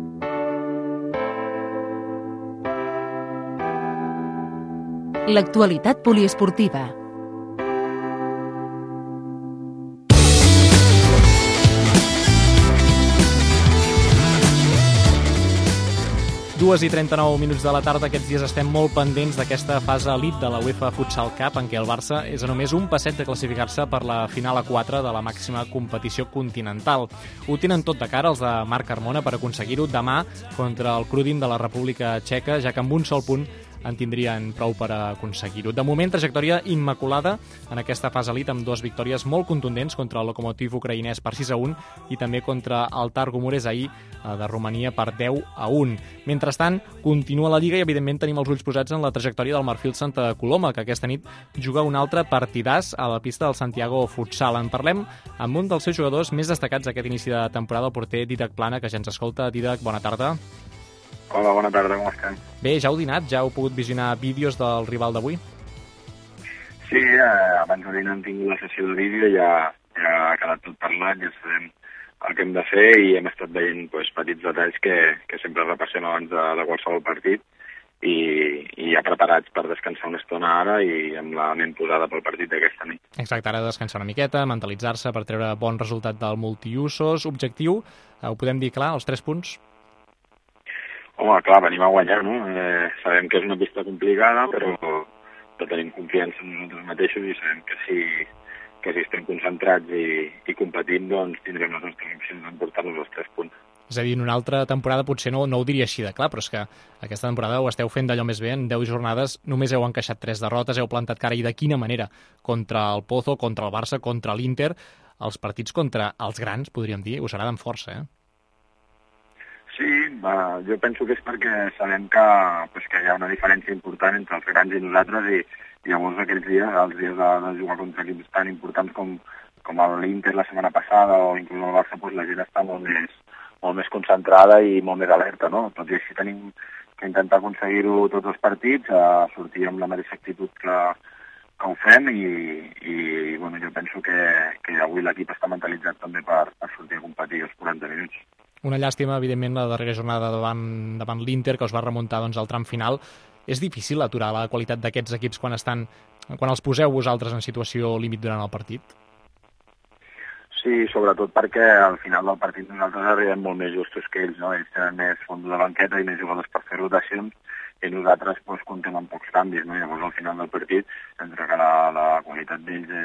L'actualitat poliesportiva. Dues i 39 minuts de la tarda. Aquests dies estem molt pendents d'aquesta fase elite de la UEFA Futsal Cup, en què el Barça és a només un passet de classificar-se per la final a 4 de la màxima competició continental. Ho tenen tot de cara els de Marc Carmona per aconseguir-ho demà contra el Krudin de la República Txeca, ja que amb un sol punt en tindrien prou per aconseguir-ho. De moment, trajectòria immaculada en aquesta fase elite, amb 2 victòries molt contundents contra el Lokomotiv ucraïnès per 6-1 i també contra el Targu Mures ahir de Romania per 10-1. Mentrestant, continua la Lliga i, evidentment, tenim els ulls posats en la trajectòria del Marfil Santa Coloma, que aquesta nit juga un altre partidàs a la pista del Santiago Futsal. En parlem amb un dels seus jugadors més destacats d'aquest inici de temporada, el porter Didac Plana, que ja ens escolta. Didac, bona tarda. Hola, bona tarda, com estem? Bé, ja heu dinat? Ja heu pogut visionar vídeos del rival d'avui? Sí, abans de dinar hem tingut la sessió de vídeo, ja ha quedat tot parlat, ja sabem el que hem de fer i hem estat veient petits detalls que sempre repassem abans de qualsevol partit i ja preparats per descansar una estona ara i amb la ment posada pel partit d'aquesta nit. Exacte, ara descansar una miqueta, mentalitzar-se per treure bon resultat del multiusos. Objectiu, ho podem dir clar, els 3 punts? Home, clar, venim a guanyar, no? Sabem que és una pista complicada, però tenim confiança en nosaltres mateixos i sabem que si estem concentrats i competint, doncs tindrem les nostres opcions d'emportar-nos els 3 punts. És a dir, en una altra temporada potser no ho diria així de clar, però és que aquesta temporada ho esteu fent d'allò més bé. En 10 jornades només heu encaixat 3 derrotes, heu plantat cara i de quina manera contra el Pozo, contra el Barça, contra l'Inter. Els partits contra els grans, podríem dir, us agraden força, Sí, jo penso que és perquè sabem que hi ha una diferència important entre els grans i nosaltres i llavors aquests dies, els dies de jugar contra equips tan importants com l'Inter la setmana passada o inclús el Barça, la gent està molt més concentrada i molt més alerta, no? Tot i així tenim que intentar aconseguir-ho tots els partits, sortir amb la mateixa actitud que ho fem i jo penso que avui l'equip està mentalitzat també per sortir a competir els 40 minuts. Una llàstima, evidentment, la darrera jornada davant l'Inter, que us va remuntar al tram final. És difícil aturar la qualitat d'aquests equips quan els poseu vosaltres en situació límit durant el partit? Sí, sobretot perquè al final del partit nosaltres arribem molt més justos que ells, no? Ells tenen més fons de banqueta i més jugadors per fer rotacions i nosaltres comptem amb pocs canvis, no? Llavors al final del partit, entre que la qualitat d'ells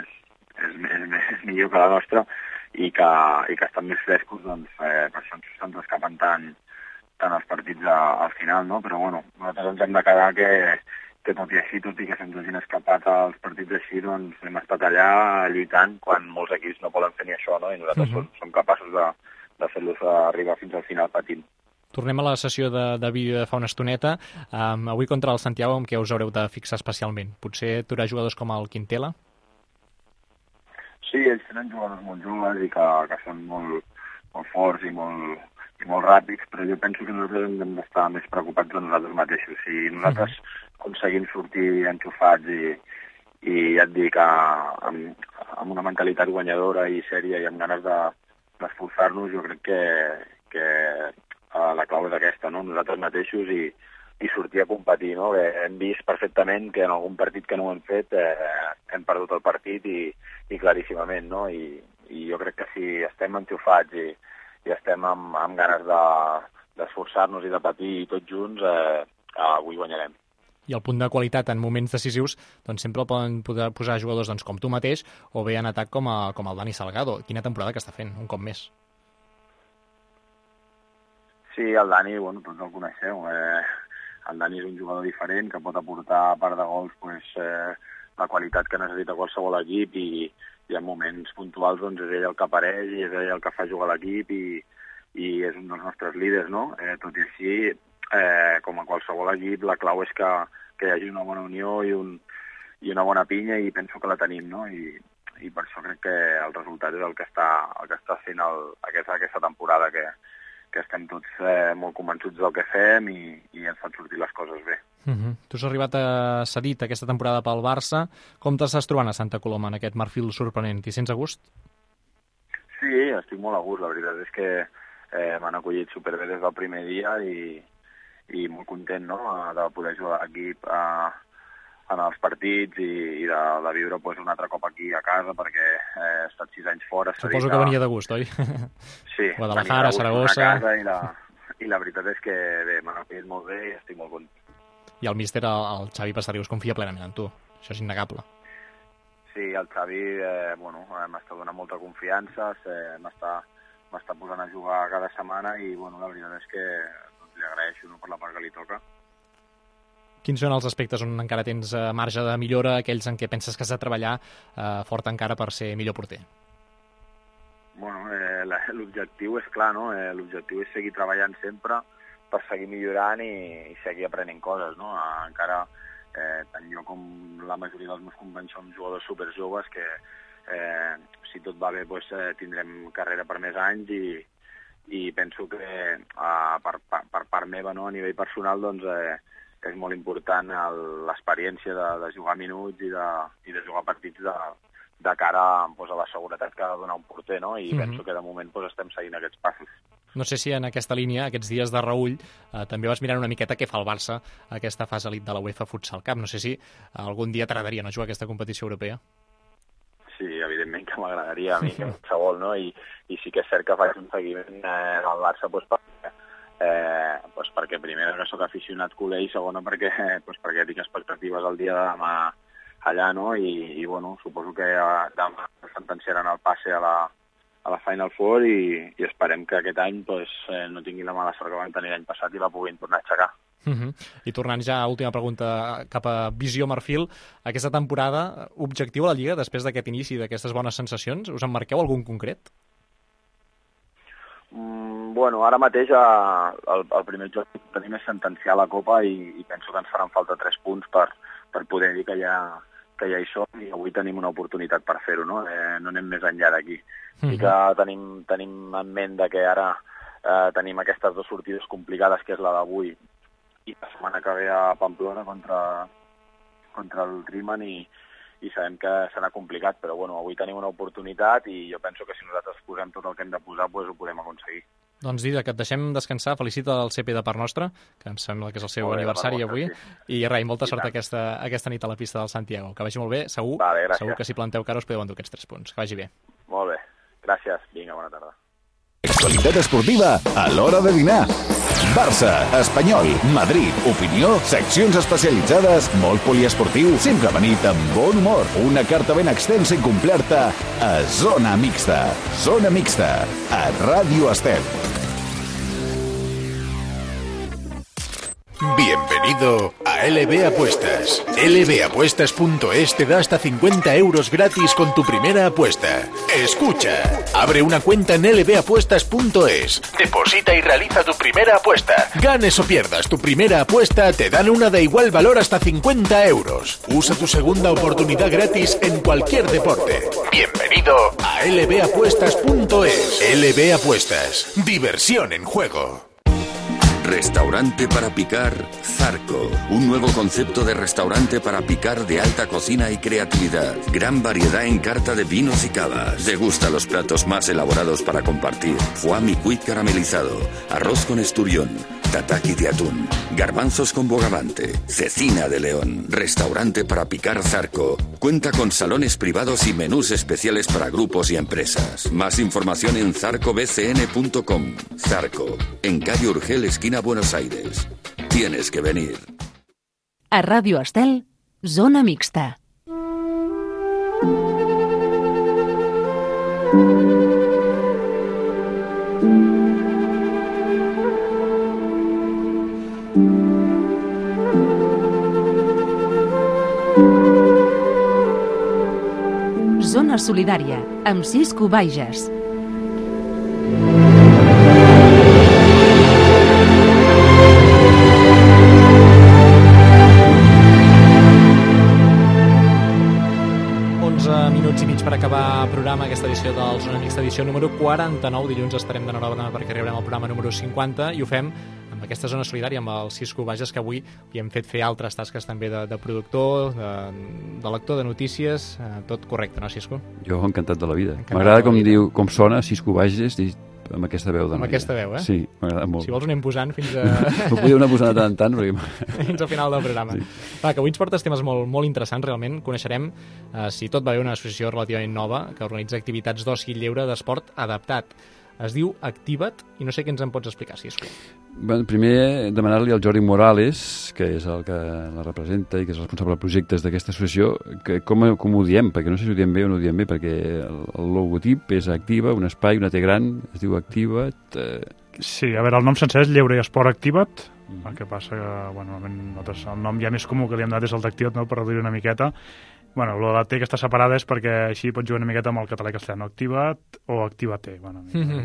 és millor que la nostra i que estan més frescos, doncs per això se'ns escapen tant els partits al final, no? Però nosaltres ens hem de quedar que tot i que se'ns hagin escapat els partits així, doncs hem estat allà lluitant quan molts equips no poden fer ni això, no? I nosaltres som capaços de fer-los arribar fins al final patint. Tornem a la sessió de vídeo de fa una estoneta. Avui contra el Santiago, amb què us haureu de fixar especialment? Potser aturar jugadors com el Quintela? Sí, ells tenen jugadors molt joves i que són molt forts i molt ràpids, però jo penso que nosaltres hem d'estar més preocupats de nosaltres mateixos. Si nosaltres aconseguim sortir enxufats i ja et dic, amb una mentalitat guanyadora i sèria i amb ganes d'esforçar-nos, jo crec que la clau és aquesta, no? Nosaltres mateixos i sortir a competir, no? Hem vist perfectament que en algun partit que no ho hem fet hem perdut el partit i claríssimament, no? I jo crec que si estem enxufats i estem amb ganes d'esforçar-nos i de patir tots junts, avui guanyarem. I el punt de qualitat en moments decisius doncs sempre el poden poder posar jugadors doncs, com tu mateix o bé en atac com el Dani Salgado. Quina temporada que està fent, un cop més. Sí, el Dani, bueno, tots el coneixeu. El Dani és un jugador diferent que pot aportar a part de gols la qualitat que necessita qualsevol equip i en moments puntuals doncs, és ell el que apareix i és ell el que fa jugar l'equip i és un dels nostres líders, no? Tot i així, com a qualsevol equip, la clau és que hi hagi una bona unió i una bona pinya i penso que la tenim, no? I per això crec que el resultat és el que està fent aquesta temporada que estem tots molt convençuts del que fem i ens fan sortir les coses bé. Tu has arribat cedit aquesta temporada pel Barça. Com t'estàs trobant a Santa Coloma en aquest marfil sorprenent? T'hi sents a gust? Sí, estic molt a gust. La veritat és que m'han acollit superbé des del primer dia i molt content, no?, de poder jugar a l'equip en els partits i de viure un altre cop aquí a casa perquè he estat 6 anys fora. Suposo que venia de gust, oi? Sí, Guadalajara, Saragossa... I la veritat és que bé, m'han acollit molt bé i estic molt content. I el míster, el Xavi Passarius, confia plenament en tu. Això és innegable. Sí, el Xavi m'està donant molta confiança, m'està posant a jugar cada setmana i la veritat és que li agraeixo per la part que li toca. Quins són els aspectes on encara tens marge de millora, aquells en què penses que has de treballar fort encara per ser millor porter? L'objectiu és clar, no? L'objectiu és seguir treballant sempre per seguir millorant i seguir aprenent coses, no? Encara, tant jo com la majoria dels meus companys som jugadors superjoves que si tot va bé tindrem carrera per més anys i penso que per part meva, no, a nivell personal, doncs és molt important l'experiència de jugar minuts i de jugar partits de cara a la seguretat que ha de donar un porter, no? I penso que de moment estem seguint aquests passos. No sé si en aquesta línia, aquests dies de reüll, també vas mirant una miqueta què fa el Barça a aquesta fase elit de la UEFA Futsal Cup. No sé si algun dia t'agradaria no jugar a aquesta competició europea. Sí, evidentment que m'agradaria a mi, que qualsevol, no? I sí que és cert que faig un seguiment al Barça perquè primera que sóc aficionat culer i segona perquè tinc expectatives el dia de demà allà, no? I suposo que demà sentenciaran el passe a la Final Four i esperem que aquest any no tingui la mala sort que van tenir l'any passat i la puguin tornar a aixecar. I tornant ja a última pregunta cap a Visió Marfil, aquesta temporada, objectiu a la Lliga després d'aquest inici, d'aquestes bones sensacions, us en marqueu algun concret? Ara mateix el primer joc que tenim és sentenciar la Copa i penso que ens faran falta 3 punts per poder dir que ja hi som i avui tenim una oportunitat per fer-ho, no? No anem més enllà d'aquí. Sí que tenim en ment que ara tenim aquestes 2 sortides complicades, que és la d'avui i la setmana que ve a Pamplona contra el Triman i sabem que serà complicat, però avui tenim una oportunitat i jo penso que si nosaltres posem tot el que hem de posar ho podem aconseguir. Doncs Didac, que et deixem descansar, felicita el CP de part nostra, que em sembla que és el seu aniversari avui, i molta sort aquesta nit a la pista del Santiago. Que vagi molt bé, segur que si planteu cara us podeu endur aquests 3 punts. Que vagi bé. Molt bé, gràcies, vinga, bona tarda. Actualitat esportiva a l'hora de dinar. Barça, Espanyol, Madrid, opinió, seccions especialitzades, molt poliesportiu, sempre amanit amb bon humor. Una carta ben extensa i completa a Zona Mixta. Zona Mixta, a Ràdio Estel. Bienvenido a LB Apuestas. lbapuestas.es te da hasta 50 euros gratis con tu primera apuesta. Escucha, abre una cuenta en lbapuestas.es, deposita y realiza tu primera apuesta. Ganes o pierdas tu primera apuesta, te dan una de igual valor hasta 50 euros. Usa tu segunda oportunidad gratis en cualquier deporte. Bienvenido a lbapuestas.es. LB Apuestas, diversión en juego. Restaurante para picar Zarco. Un nuevo concepto de restaurante para picar de alta cocina y creatividad. Gran variedad en carta de vinos y cavas. Degusta los platos más elaborados para compartir. Foie mi cuit caramelizado. Arroz con esturión. tataki de atún, garbanzos con bogavante, cecina de león, restaurante para picar Zarco. Cuenta con salones privados y menús especiales para grupos y empresas. Más información en zarcobcn.com. Zarco, en calle Urgel, esquina Buenos Aires. Tienes que venir. A Ràdio Estel, Zona Mixta. Zona Solidària, amb Cisco Bages. Minuts i mig per acabar programa, aquesta edició del Zona Mixta, edició número 49. Dilluns estarem de nou perquè arribarem al programa número 50 i ho fem amb aquesta zona solidària, amb el Cisco Bages, que avui li hem fet fer altres tasques també de productor, de lector de notícies, tot correcte, no, Cisco? Jo encantat de la vida. M'agrada com sona Cisco Bages amb aquesta veu. Amb aquesta veu, eh? Sí, m'agrada molt. Si vols ho anem posant fins a... Ho podíem anar posant de tant en tant, perquè... fins al final del programa. Sí. Va, que avui ens portes temes molt, molt interessants, realment. Coneixerem, si tot va bé, una associació relativament nova que organitza activitats d'oci i lleure d'esport adaptat. Es diu Activa't i no sé què ens en pots explicar, Cisco. Bueno, primer demanar-li al Jordi Morales, que és el que la representa i que és responsable de projectes d'aquesta associació, que com ho diem, perquè no sé si ho diem bé o no ho diem bé, perquè el logotip és Activa, un espai, una T gran, es diu Activa't. Sí, a veure, el nom sencer és Lleure i Esport Activa't, el que passa que, bueno, nosaltres, el nom ja més comú que li hem donat és el d'Activa't, no?, per reduir una miqueta. Bueno, la T que està separada és perquè així pots jugar una miqueta amb el català i castellà, no? Activa't o Activa-T. Bueno,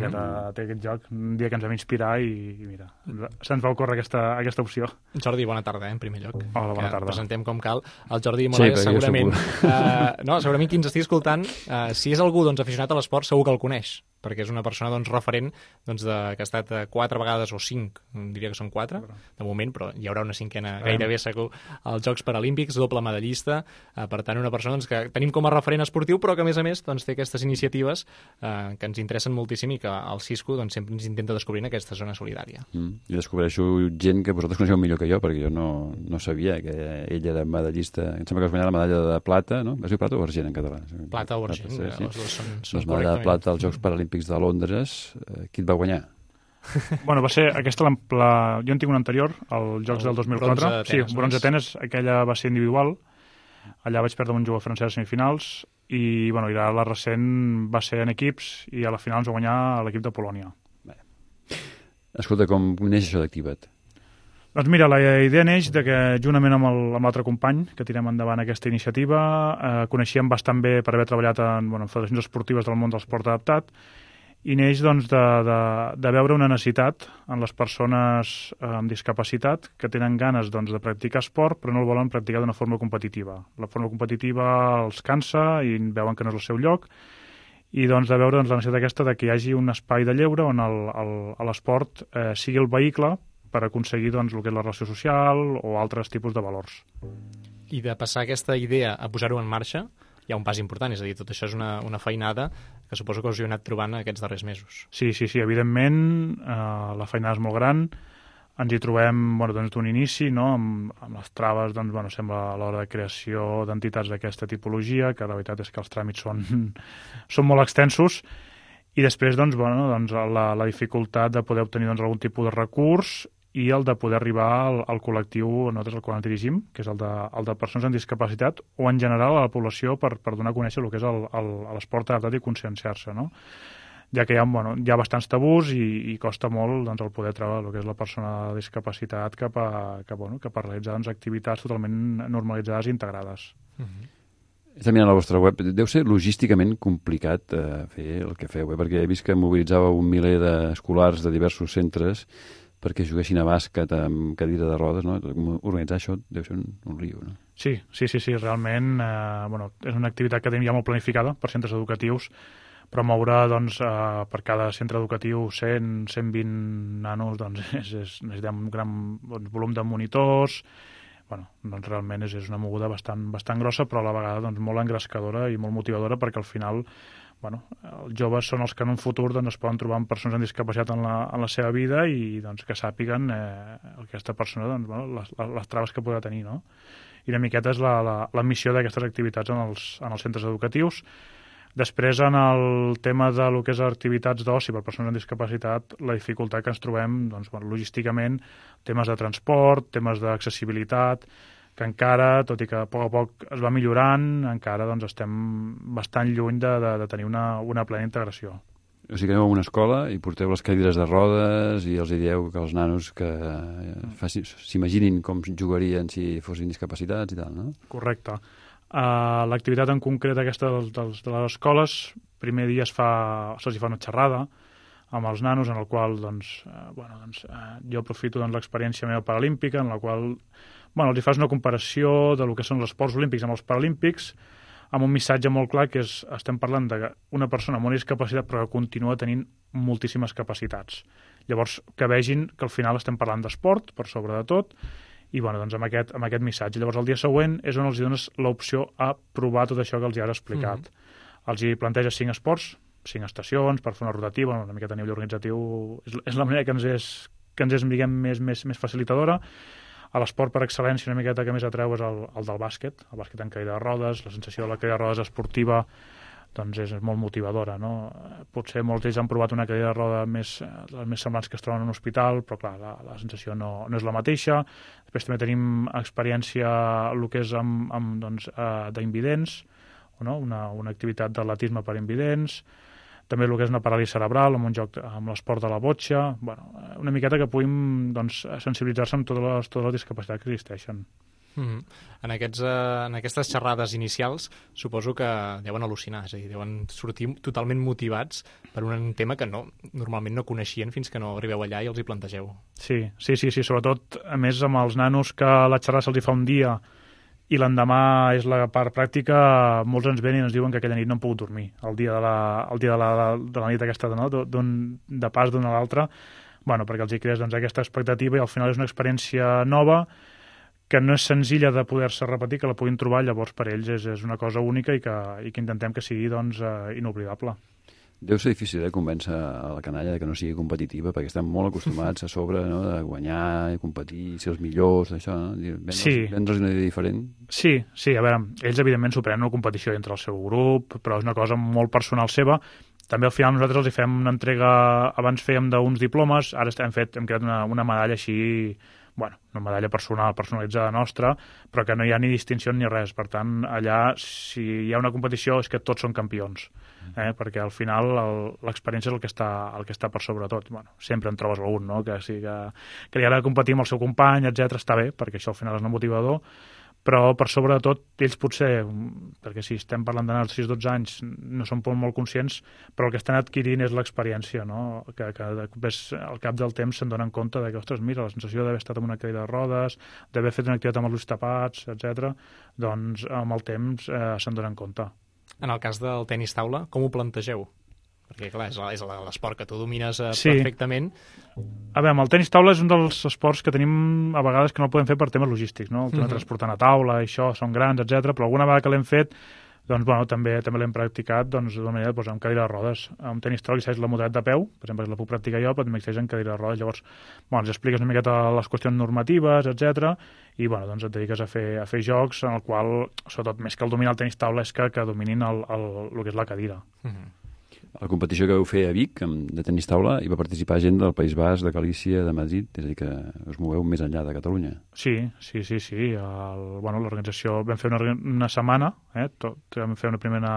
té aquest joc, un dia que ens vam inspirar i mira, se'ns va ocórrer aquesta opció. Jordi, bona tarda, en primer lloc. Hola, bona tarda. Presentem com cal. El Jordi Morales, segurament... segurament qui ens estigui escoltant, si és algú aficionat a l'esport, segur que el coneix, perquè és una persona referent que ha estat 4 vegades o 5, diria que són 4, de moment, però hi haurà una cinquena gairebé segur als Jocs Paralímpics, doble medallista, per tant una persona que tenim com a referent esportiu, però que a més té aquestes iniciatives que ens interessen moltíssim i que el Cisco sempre ens intenta descobrir en aquesta zona solidària. I descobreixo gent que vosaltres coneixeu millor que jo, perquè jo no sabia que ella era medallista. Em sembla que vas guanyar la medalla de plata, no? Es diu plata o argent en català? Plata o argent, sí. Les dues són correctament. La medalla de plata als Jocs Paralímpics de Londres, qui et va guanyar? Bueno, va ser aquesta, jo en tinc una anterior, als Jocs del 2004. Sí, bronze Atenes, aquella va ser individual. Allà vaig perdre un jugador francès a semifinals i la recent va ser en equips i a la final ens va guanyar l'equip de Polònia. Escolta, com neix això d'Activa't? Doncs mira, la idea neix que juntament amb l'altre company que tirem endavant aquesta iniciativa coneixíem bastant bé per haver treballat en federacions esportives del món del esport adaptat i neix de veure una necessitat en les persones amb discapacitat que tenen ganes de practicar esport però no el volen practicar d'una forma competitiva. La forma competitiva els cansa i veuen que no és el seu lloc i de veure la necessitat aquesta que hi hagi un espai de lleure on l'esport sigui el vehicle per aconseguir el que és la relació social o altres tipus de valors. I de passar aquesta idea a posar-ho en marxa hi ha un pas important, és a dir, tot això és una feinada que suposo que us hi heu anat trobant aquests darrers mesos. Sí, evidentment, la feinada és molt gran, ens hi trobem d'un inici, no? amb les traves, sembla a l'hora de creació d'entitats d'aquesta tipologia, que la veritat és que els tràmits són molt extensos, i després la dificultat de poder obtenir algun tipus de recurs i el de poder arribar al col·lectiu, nosaltres el qual dirigim, que és el de persones amb discapacitat o en general a la població per donar a conèixer el que és l'esport adaptat i conscienciar-se, no? Ja que hi ha bastants tabús i costa molt el poder treure el que és la persona de discapacitat cap a realitzar activitats totalment normalitzades i integrades. Estem mirant a la vostra web. Deu ser logísticament complicat fer el que feu, perquè he vist que mobilitzava un miler d'escolars de diversos centres perquè juguessin a bàsquet amb cadira de rodes, no? Organitzar això deu ser un lío, no? Sí, realment és una activitat que tenim ja molt planificada per centres educatius, però moure per cada centre educatiu 100-120 nanos necessitem un gran volum de monitors, doncs realment és una moguda bastant grossa, però a la vegada doncs, molt engrescadora i molt motivadora, perquè al final els joves són els que en un futur doncs, es poden trobar amb persones amb discapacitat en la seva vida i doncs, que sàpiguen aquesta persona doncs, les traves que podrà tenir, no? I una miqueta és la missió d'aquestes activitats en els centres educatius. Després, en el tema de lo que és activitats d'oci per persones amb discapacitat, la dificultat que ens trobem, doncs, logísticament, temes de transport, temes d'accessibilitat, que encara, tot i que a poc es va millorant, encara doncs, estem bastant lluny de tenir una plena integració. O sigui que aneu a una escola i porteu les cadires de rodes i els dieu que els nanos que s'imaginin com jugarien si fossin discapacitats i tal, no? Correcte. L'activitat en concret aquesta de les escoles, primer dia se'ls fa una xerrada amb els nanos, en el qual jo aprofito l'experiència meva paralímpica, en la qual els hi fas una comparació de lo que són els esports olímpics amb els paralímpics, amb un missatge molt clar, que estem parlant d'una persona amb una discapacitat però que continua tenint moltíssimes capacitats. Llavors, que vegin que al final estem parlant d'esport, per sobre de tot, i doncs amb aquest missatge. Llavors, el dia següent és on els dones l'opció a provar tot això que els hi has explicat. Els hi planteja 5 esports, 5 estacions, per fer una rotativa, una miqueta a nivell organitzatiu, és la manera que ens és diguem, més facilitadora. A l'esport per excel·lència una miqueta que més atreu és el del bàsquet, el bàsquet en cadira de rodes, la sensació de la cadira de rodes esportiva doncs és molt motivadora, no? Potser molts d'ells han provat una cadira de roda les més semblants que es troben en un hospital, però clar, la sensació no és la mateixa. Després també tenim experiència el que és d'invidents, no? Una activitat d'atletisme per invidents, també el que és una paràlisi cerebral, amb un joc amb l'esport de la botxa, una miqueta que puguin sensibilitzar-se amb totes les discapacitats que existeixen. En aquestes xerrades inicials suposo que deuen al·lucinar, és a dir, deuen sortir totalment motivats per un tema que normalment no coneixien fins que no arribeu allà i els hi plantegeu. Sí, sobretot, a més, amb els nanos que la xerrada se'ls fa un dia i l'endemà és la part pràctica, molts ens venen i ens diuen que aquella nit no han pogut dormir, el dia de la nit aquesta, no? De pas d'una a l'altra, perquè els hi crees aquesta expectativa i al final és una experiència nova que no és senzilla de poder-se repetir, que la puguin trobar, llavors per ells és una cosa única i que intentem que sigui inoblidable. Deu ser difícil convèncer a la canalla que no sigui competitiva, perquè estan molt acostumats a sobre, no?, de guanyar i competir, ser els millors, això, no? Vendre'ls una idea diferent. Sí, a veure, ells evidentment s'ho prenen una competició entre el seu grup, però és una cosa molt personal seva. També al final nosaltres els fem una entrega, abans fèiem d'uns diplomes, ara hem creat una medalla així, una medalla personalitzada nostra, però que no hi ha ni distinció ni res. Per tant, allà, si hi ha una competició, és que tots són campions, perquè al final l'experiència és el que està per sobre tot. Sempre en trobes algun, no?, que li ha de competir amb el seu company, etc. Està bé, perquè això al final és un motivador, però per sobre de tot, ells potser, perquè si estem parlant de nanos de 6-12 anys, no són molt conscients, però el que estan adquirint és l'experiència, no?, que al cap del temps se'n donen compte que, ostres, mira, la sensació d'haver estat en una cadira de rodes, d'haver fet una activitat amb els ulls tapats, etc., doncs amb el temps se'n donen compte. En el cas del tenis taula, com ho plantegeu? Perquè, clar, és l'esport que tu domines perfectament. A veure, el tenis taula és un dels esports que tenim a vegades que no el podem fer per temes logístics, no? El tema de transportar a taula, això, són grans, etc. Però alguna vegada que l'hem fet, doncs, també l'hem practicat d'una manera amb cadira de rodes. Amb tenis taula existeix la modalitat de peu, per exemple, la puc practicar jo, però també existeix en cadira de rodes. Llavors, ens expliques una miqueta les qüestions normatives, etc. I, et dediques a fer jocs en el qual, sobretot, més que el dominar el tenis taula, és que dominin el que és la cadira. A la competició que vau fer a Vic, de tenis taula, hi va participar gent del País Basc, de Galícia, de Madrid, és a dir, que us moveu més enllà de Catalunya. Sí. L'organització vam fer una setmana, vam fer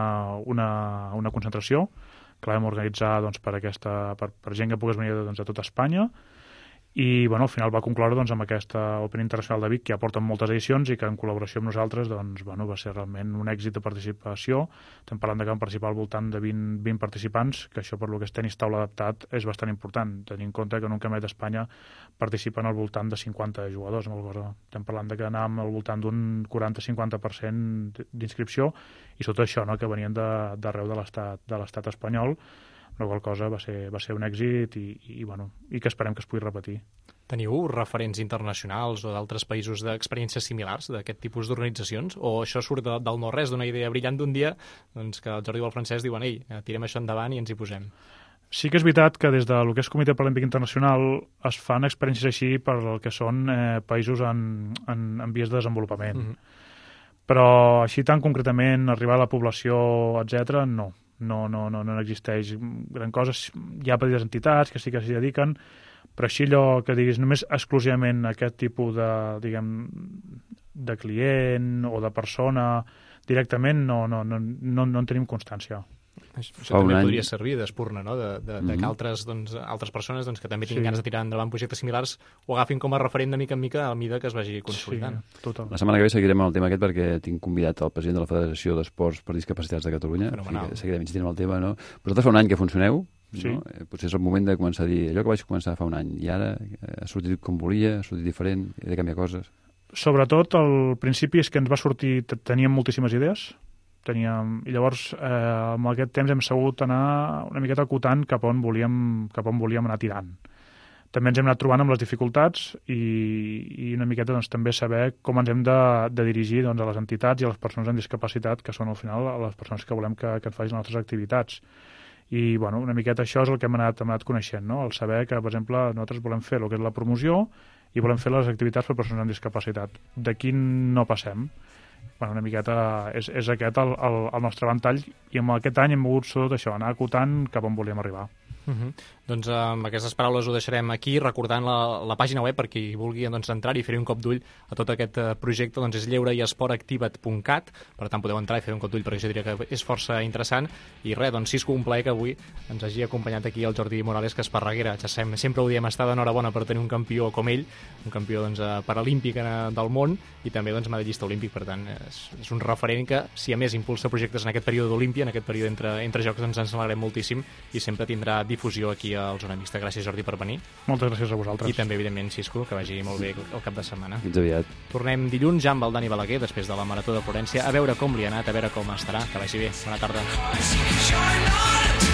una concentració, que la vam organitzar per gent que pogués venir de tot Espanya, i al final va concloure amb aquesta Open Internacional de Vic, que ja porten moltes edicions i que en col·laboració amb nosaltres va ser realment un èxit de participació. Estem parlant que van participar al voltant de 20 participants, que això per lo que és tenis taula adaptat és bastant important, tenint en compte que en un campionat d'Espanya participen al voltant de 50 jugadors. Estem parlant que anàvem al voltant d'un 40-50% d'inscripció i tot això, que venien d'arreu de l'estat espanyol, la qual cosa va ser un èxit i que esperem que es pugui repetir. Teniu referents internacionals o d'altres països d'experiències similars d'aquest tipus d'organitzacions? O això surt del no-res, d'una idea brillant d'un dia, doncs que el Jordi i el Francesc diuen ei, tirem això endavant i ens hi posem? Sí que és veritat que des del que és Comitè Paralímpic Internacional es fan experiències així per el que són països en vies de desenvolupament. Però així tan concretament, arribar a la població, etc., no existeix gran cosa. Hi ha petites entitats que sí que s'hi dediquen, però així allò que diguis només exclusivament aquest tipus de client o de persona directament no en tenim constància. Això també podria servir d'espurna, no? Que altres persones que també tinguin ganes de tirar endavant projectes similars ho agafin com a referent de mica en mica a mida que es vagi consolidant. Sí, total. La setmana que ve seguirem amb el tema aquest perquè tinc convidat el president de la Federació d'Esports per Discapacitats de Catalunya. Seguirem insistint en el tema, no? Vosaltres fa un any que funcioneu, no? Potser és el moment de començar a dir allò que vaig començar fa un any i ara ha sortit com volia, ha sortit diferent, he de canviar coses. Sobretot, al principi és que ens va sortir, teníem moltíssimes idees, i llavors amb aquest temps hem sabut anar una miqueta acotant cap on volíem anar tirant. També ens hem anat trobant amb les dificultats i una miqueta també saber com ens hem de dirigir a les entitats i a les persones amb discapacitat, que són al final les persones que volem que ens facin les nostres activitats. I una miqueta això és el que hem anat coneixent, no? El saber que, per exemple, nosaltres volem fer el que és la promoció i volem fer les activitats per persones amb discapacitat. D'aquí no passem. Una miqueta és aquest el nostre ventall i amb aquest any hem volgut tot això, anar acotant cap on volíem arribar. Doncs amb aquestes paraules ho deixarem aquí, recordant la pàgina web per qui vulgui entrar i fer un cop d'ull a tot aquest projecte, és lleureisportactiva't.cat, per tant podeu entrar i fer un cop d'ull perquè jo diria que és força interessant. I res, Cisco, un plaer que avui ens hagi acompanyat aquí el Jordi Morales, que Esparreguera, ja sempre ho diem, està d'enhorabona per tenir un campió com ell, un campió paralímpic del món i també medallista olímpic, per tant és un referent que, si a més impulsa projectes en aquest període d'Olímpia, en aquest període entre jocs, ens alegrem moltíssim i sempre tindrà difusió aquí al Zona Mixta. Gràcies, Jordi, per venir. Moltes gràcies a vosaltres. I també, evidentment, Cisco, que vagi molt bé el cap de setmana. Fins aviat. Tornem dilluns ja amb el Dani Balaguer, després de la Marató de Florència, a veure com li ha anat, a veure com estarà. Que vagi bé. Bona tarda.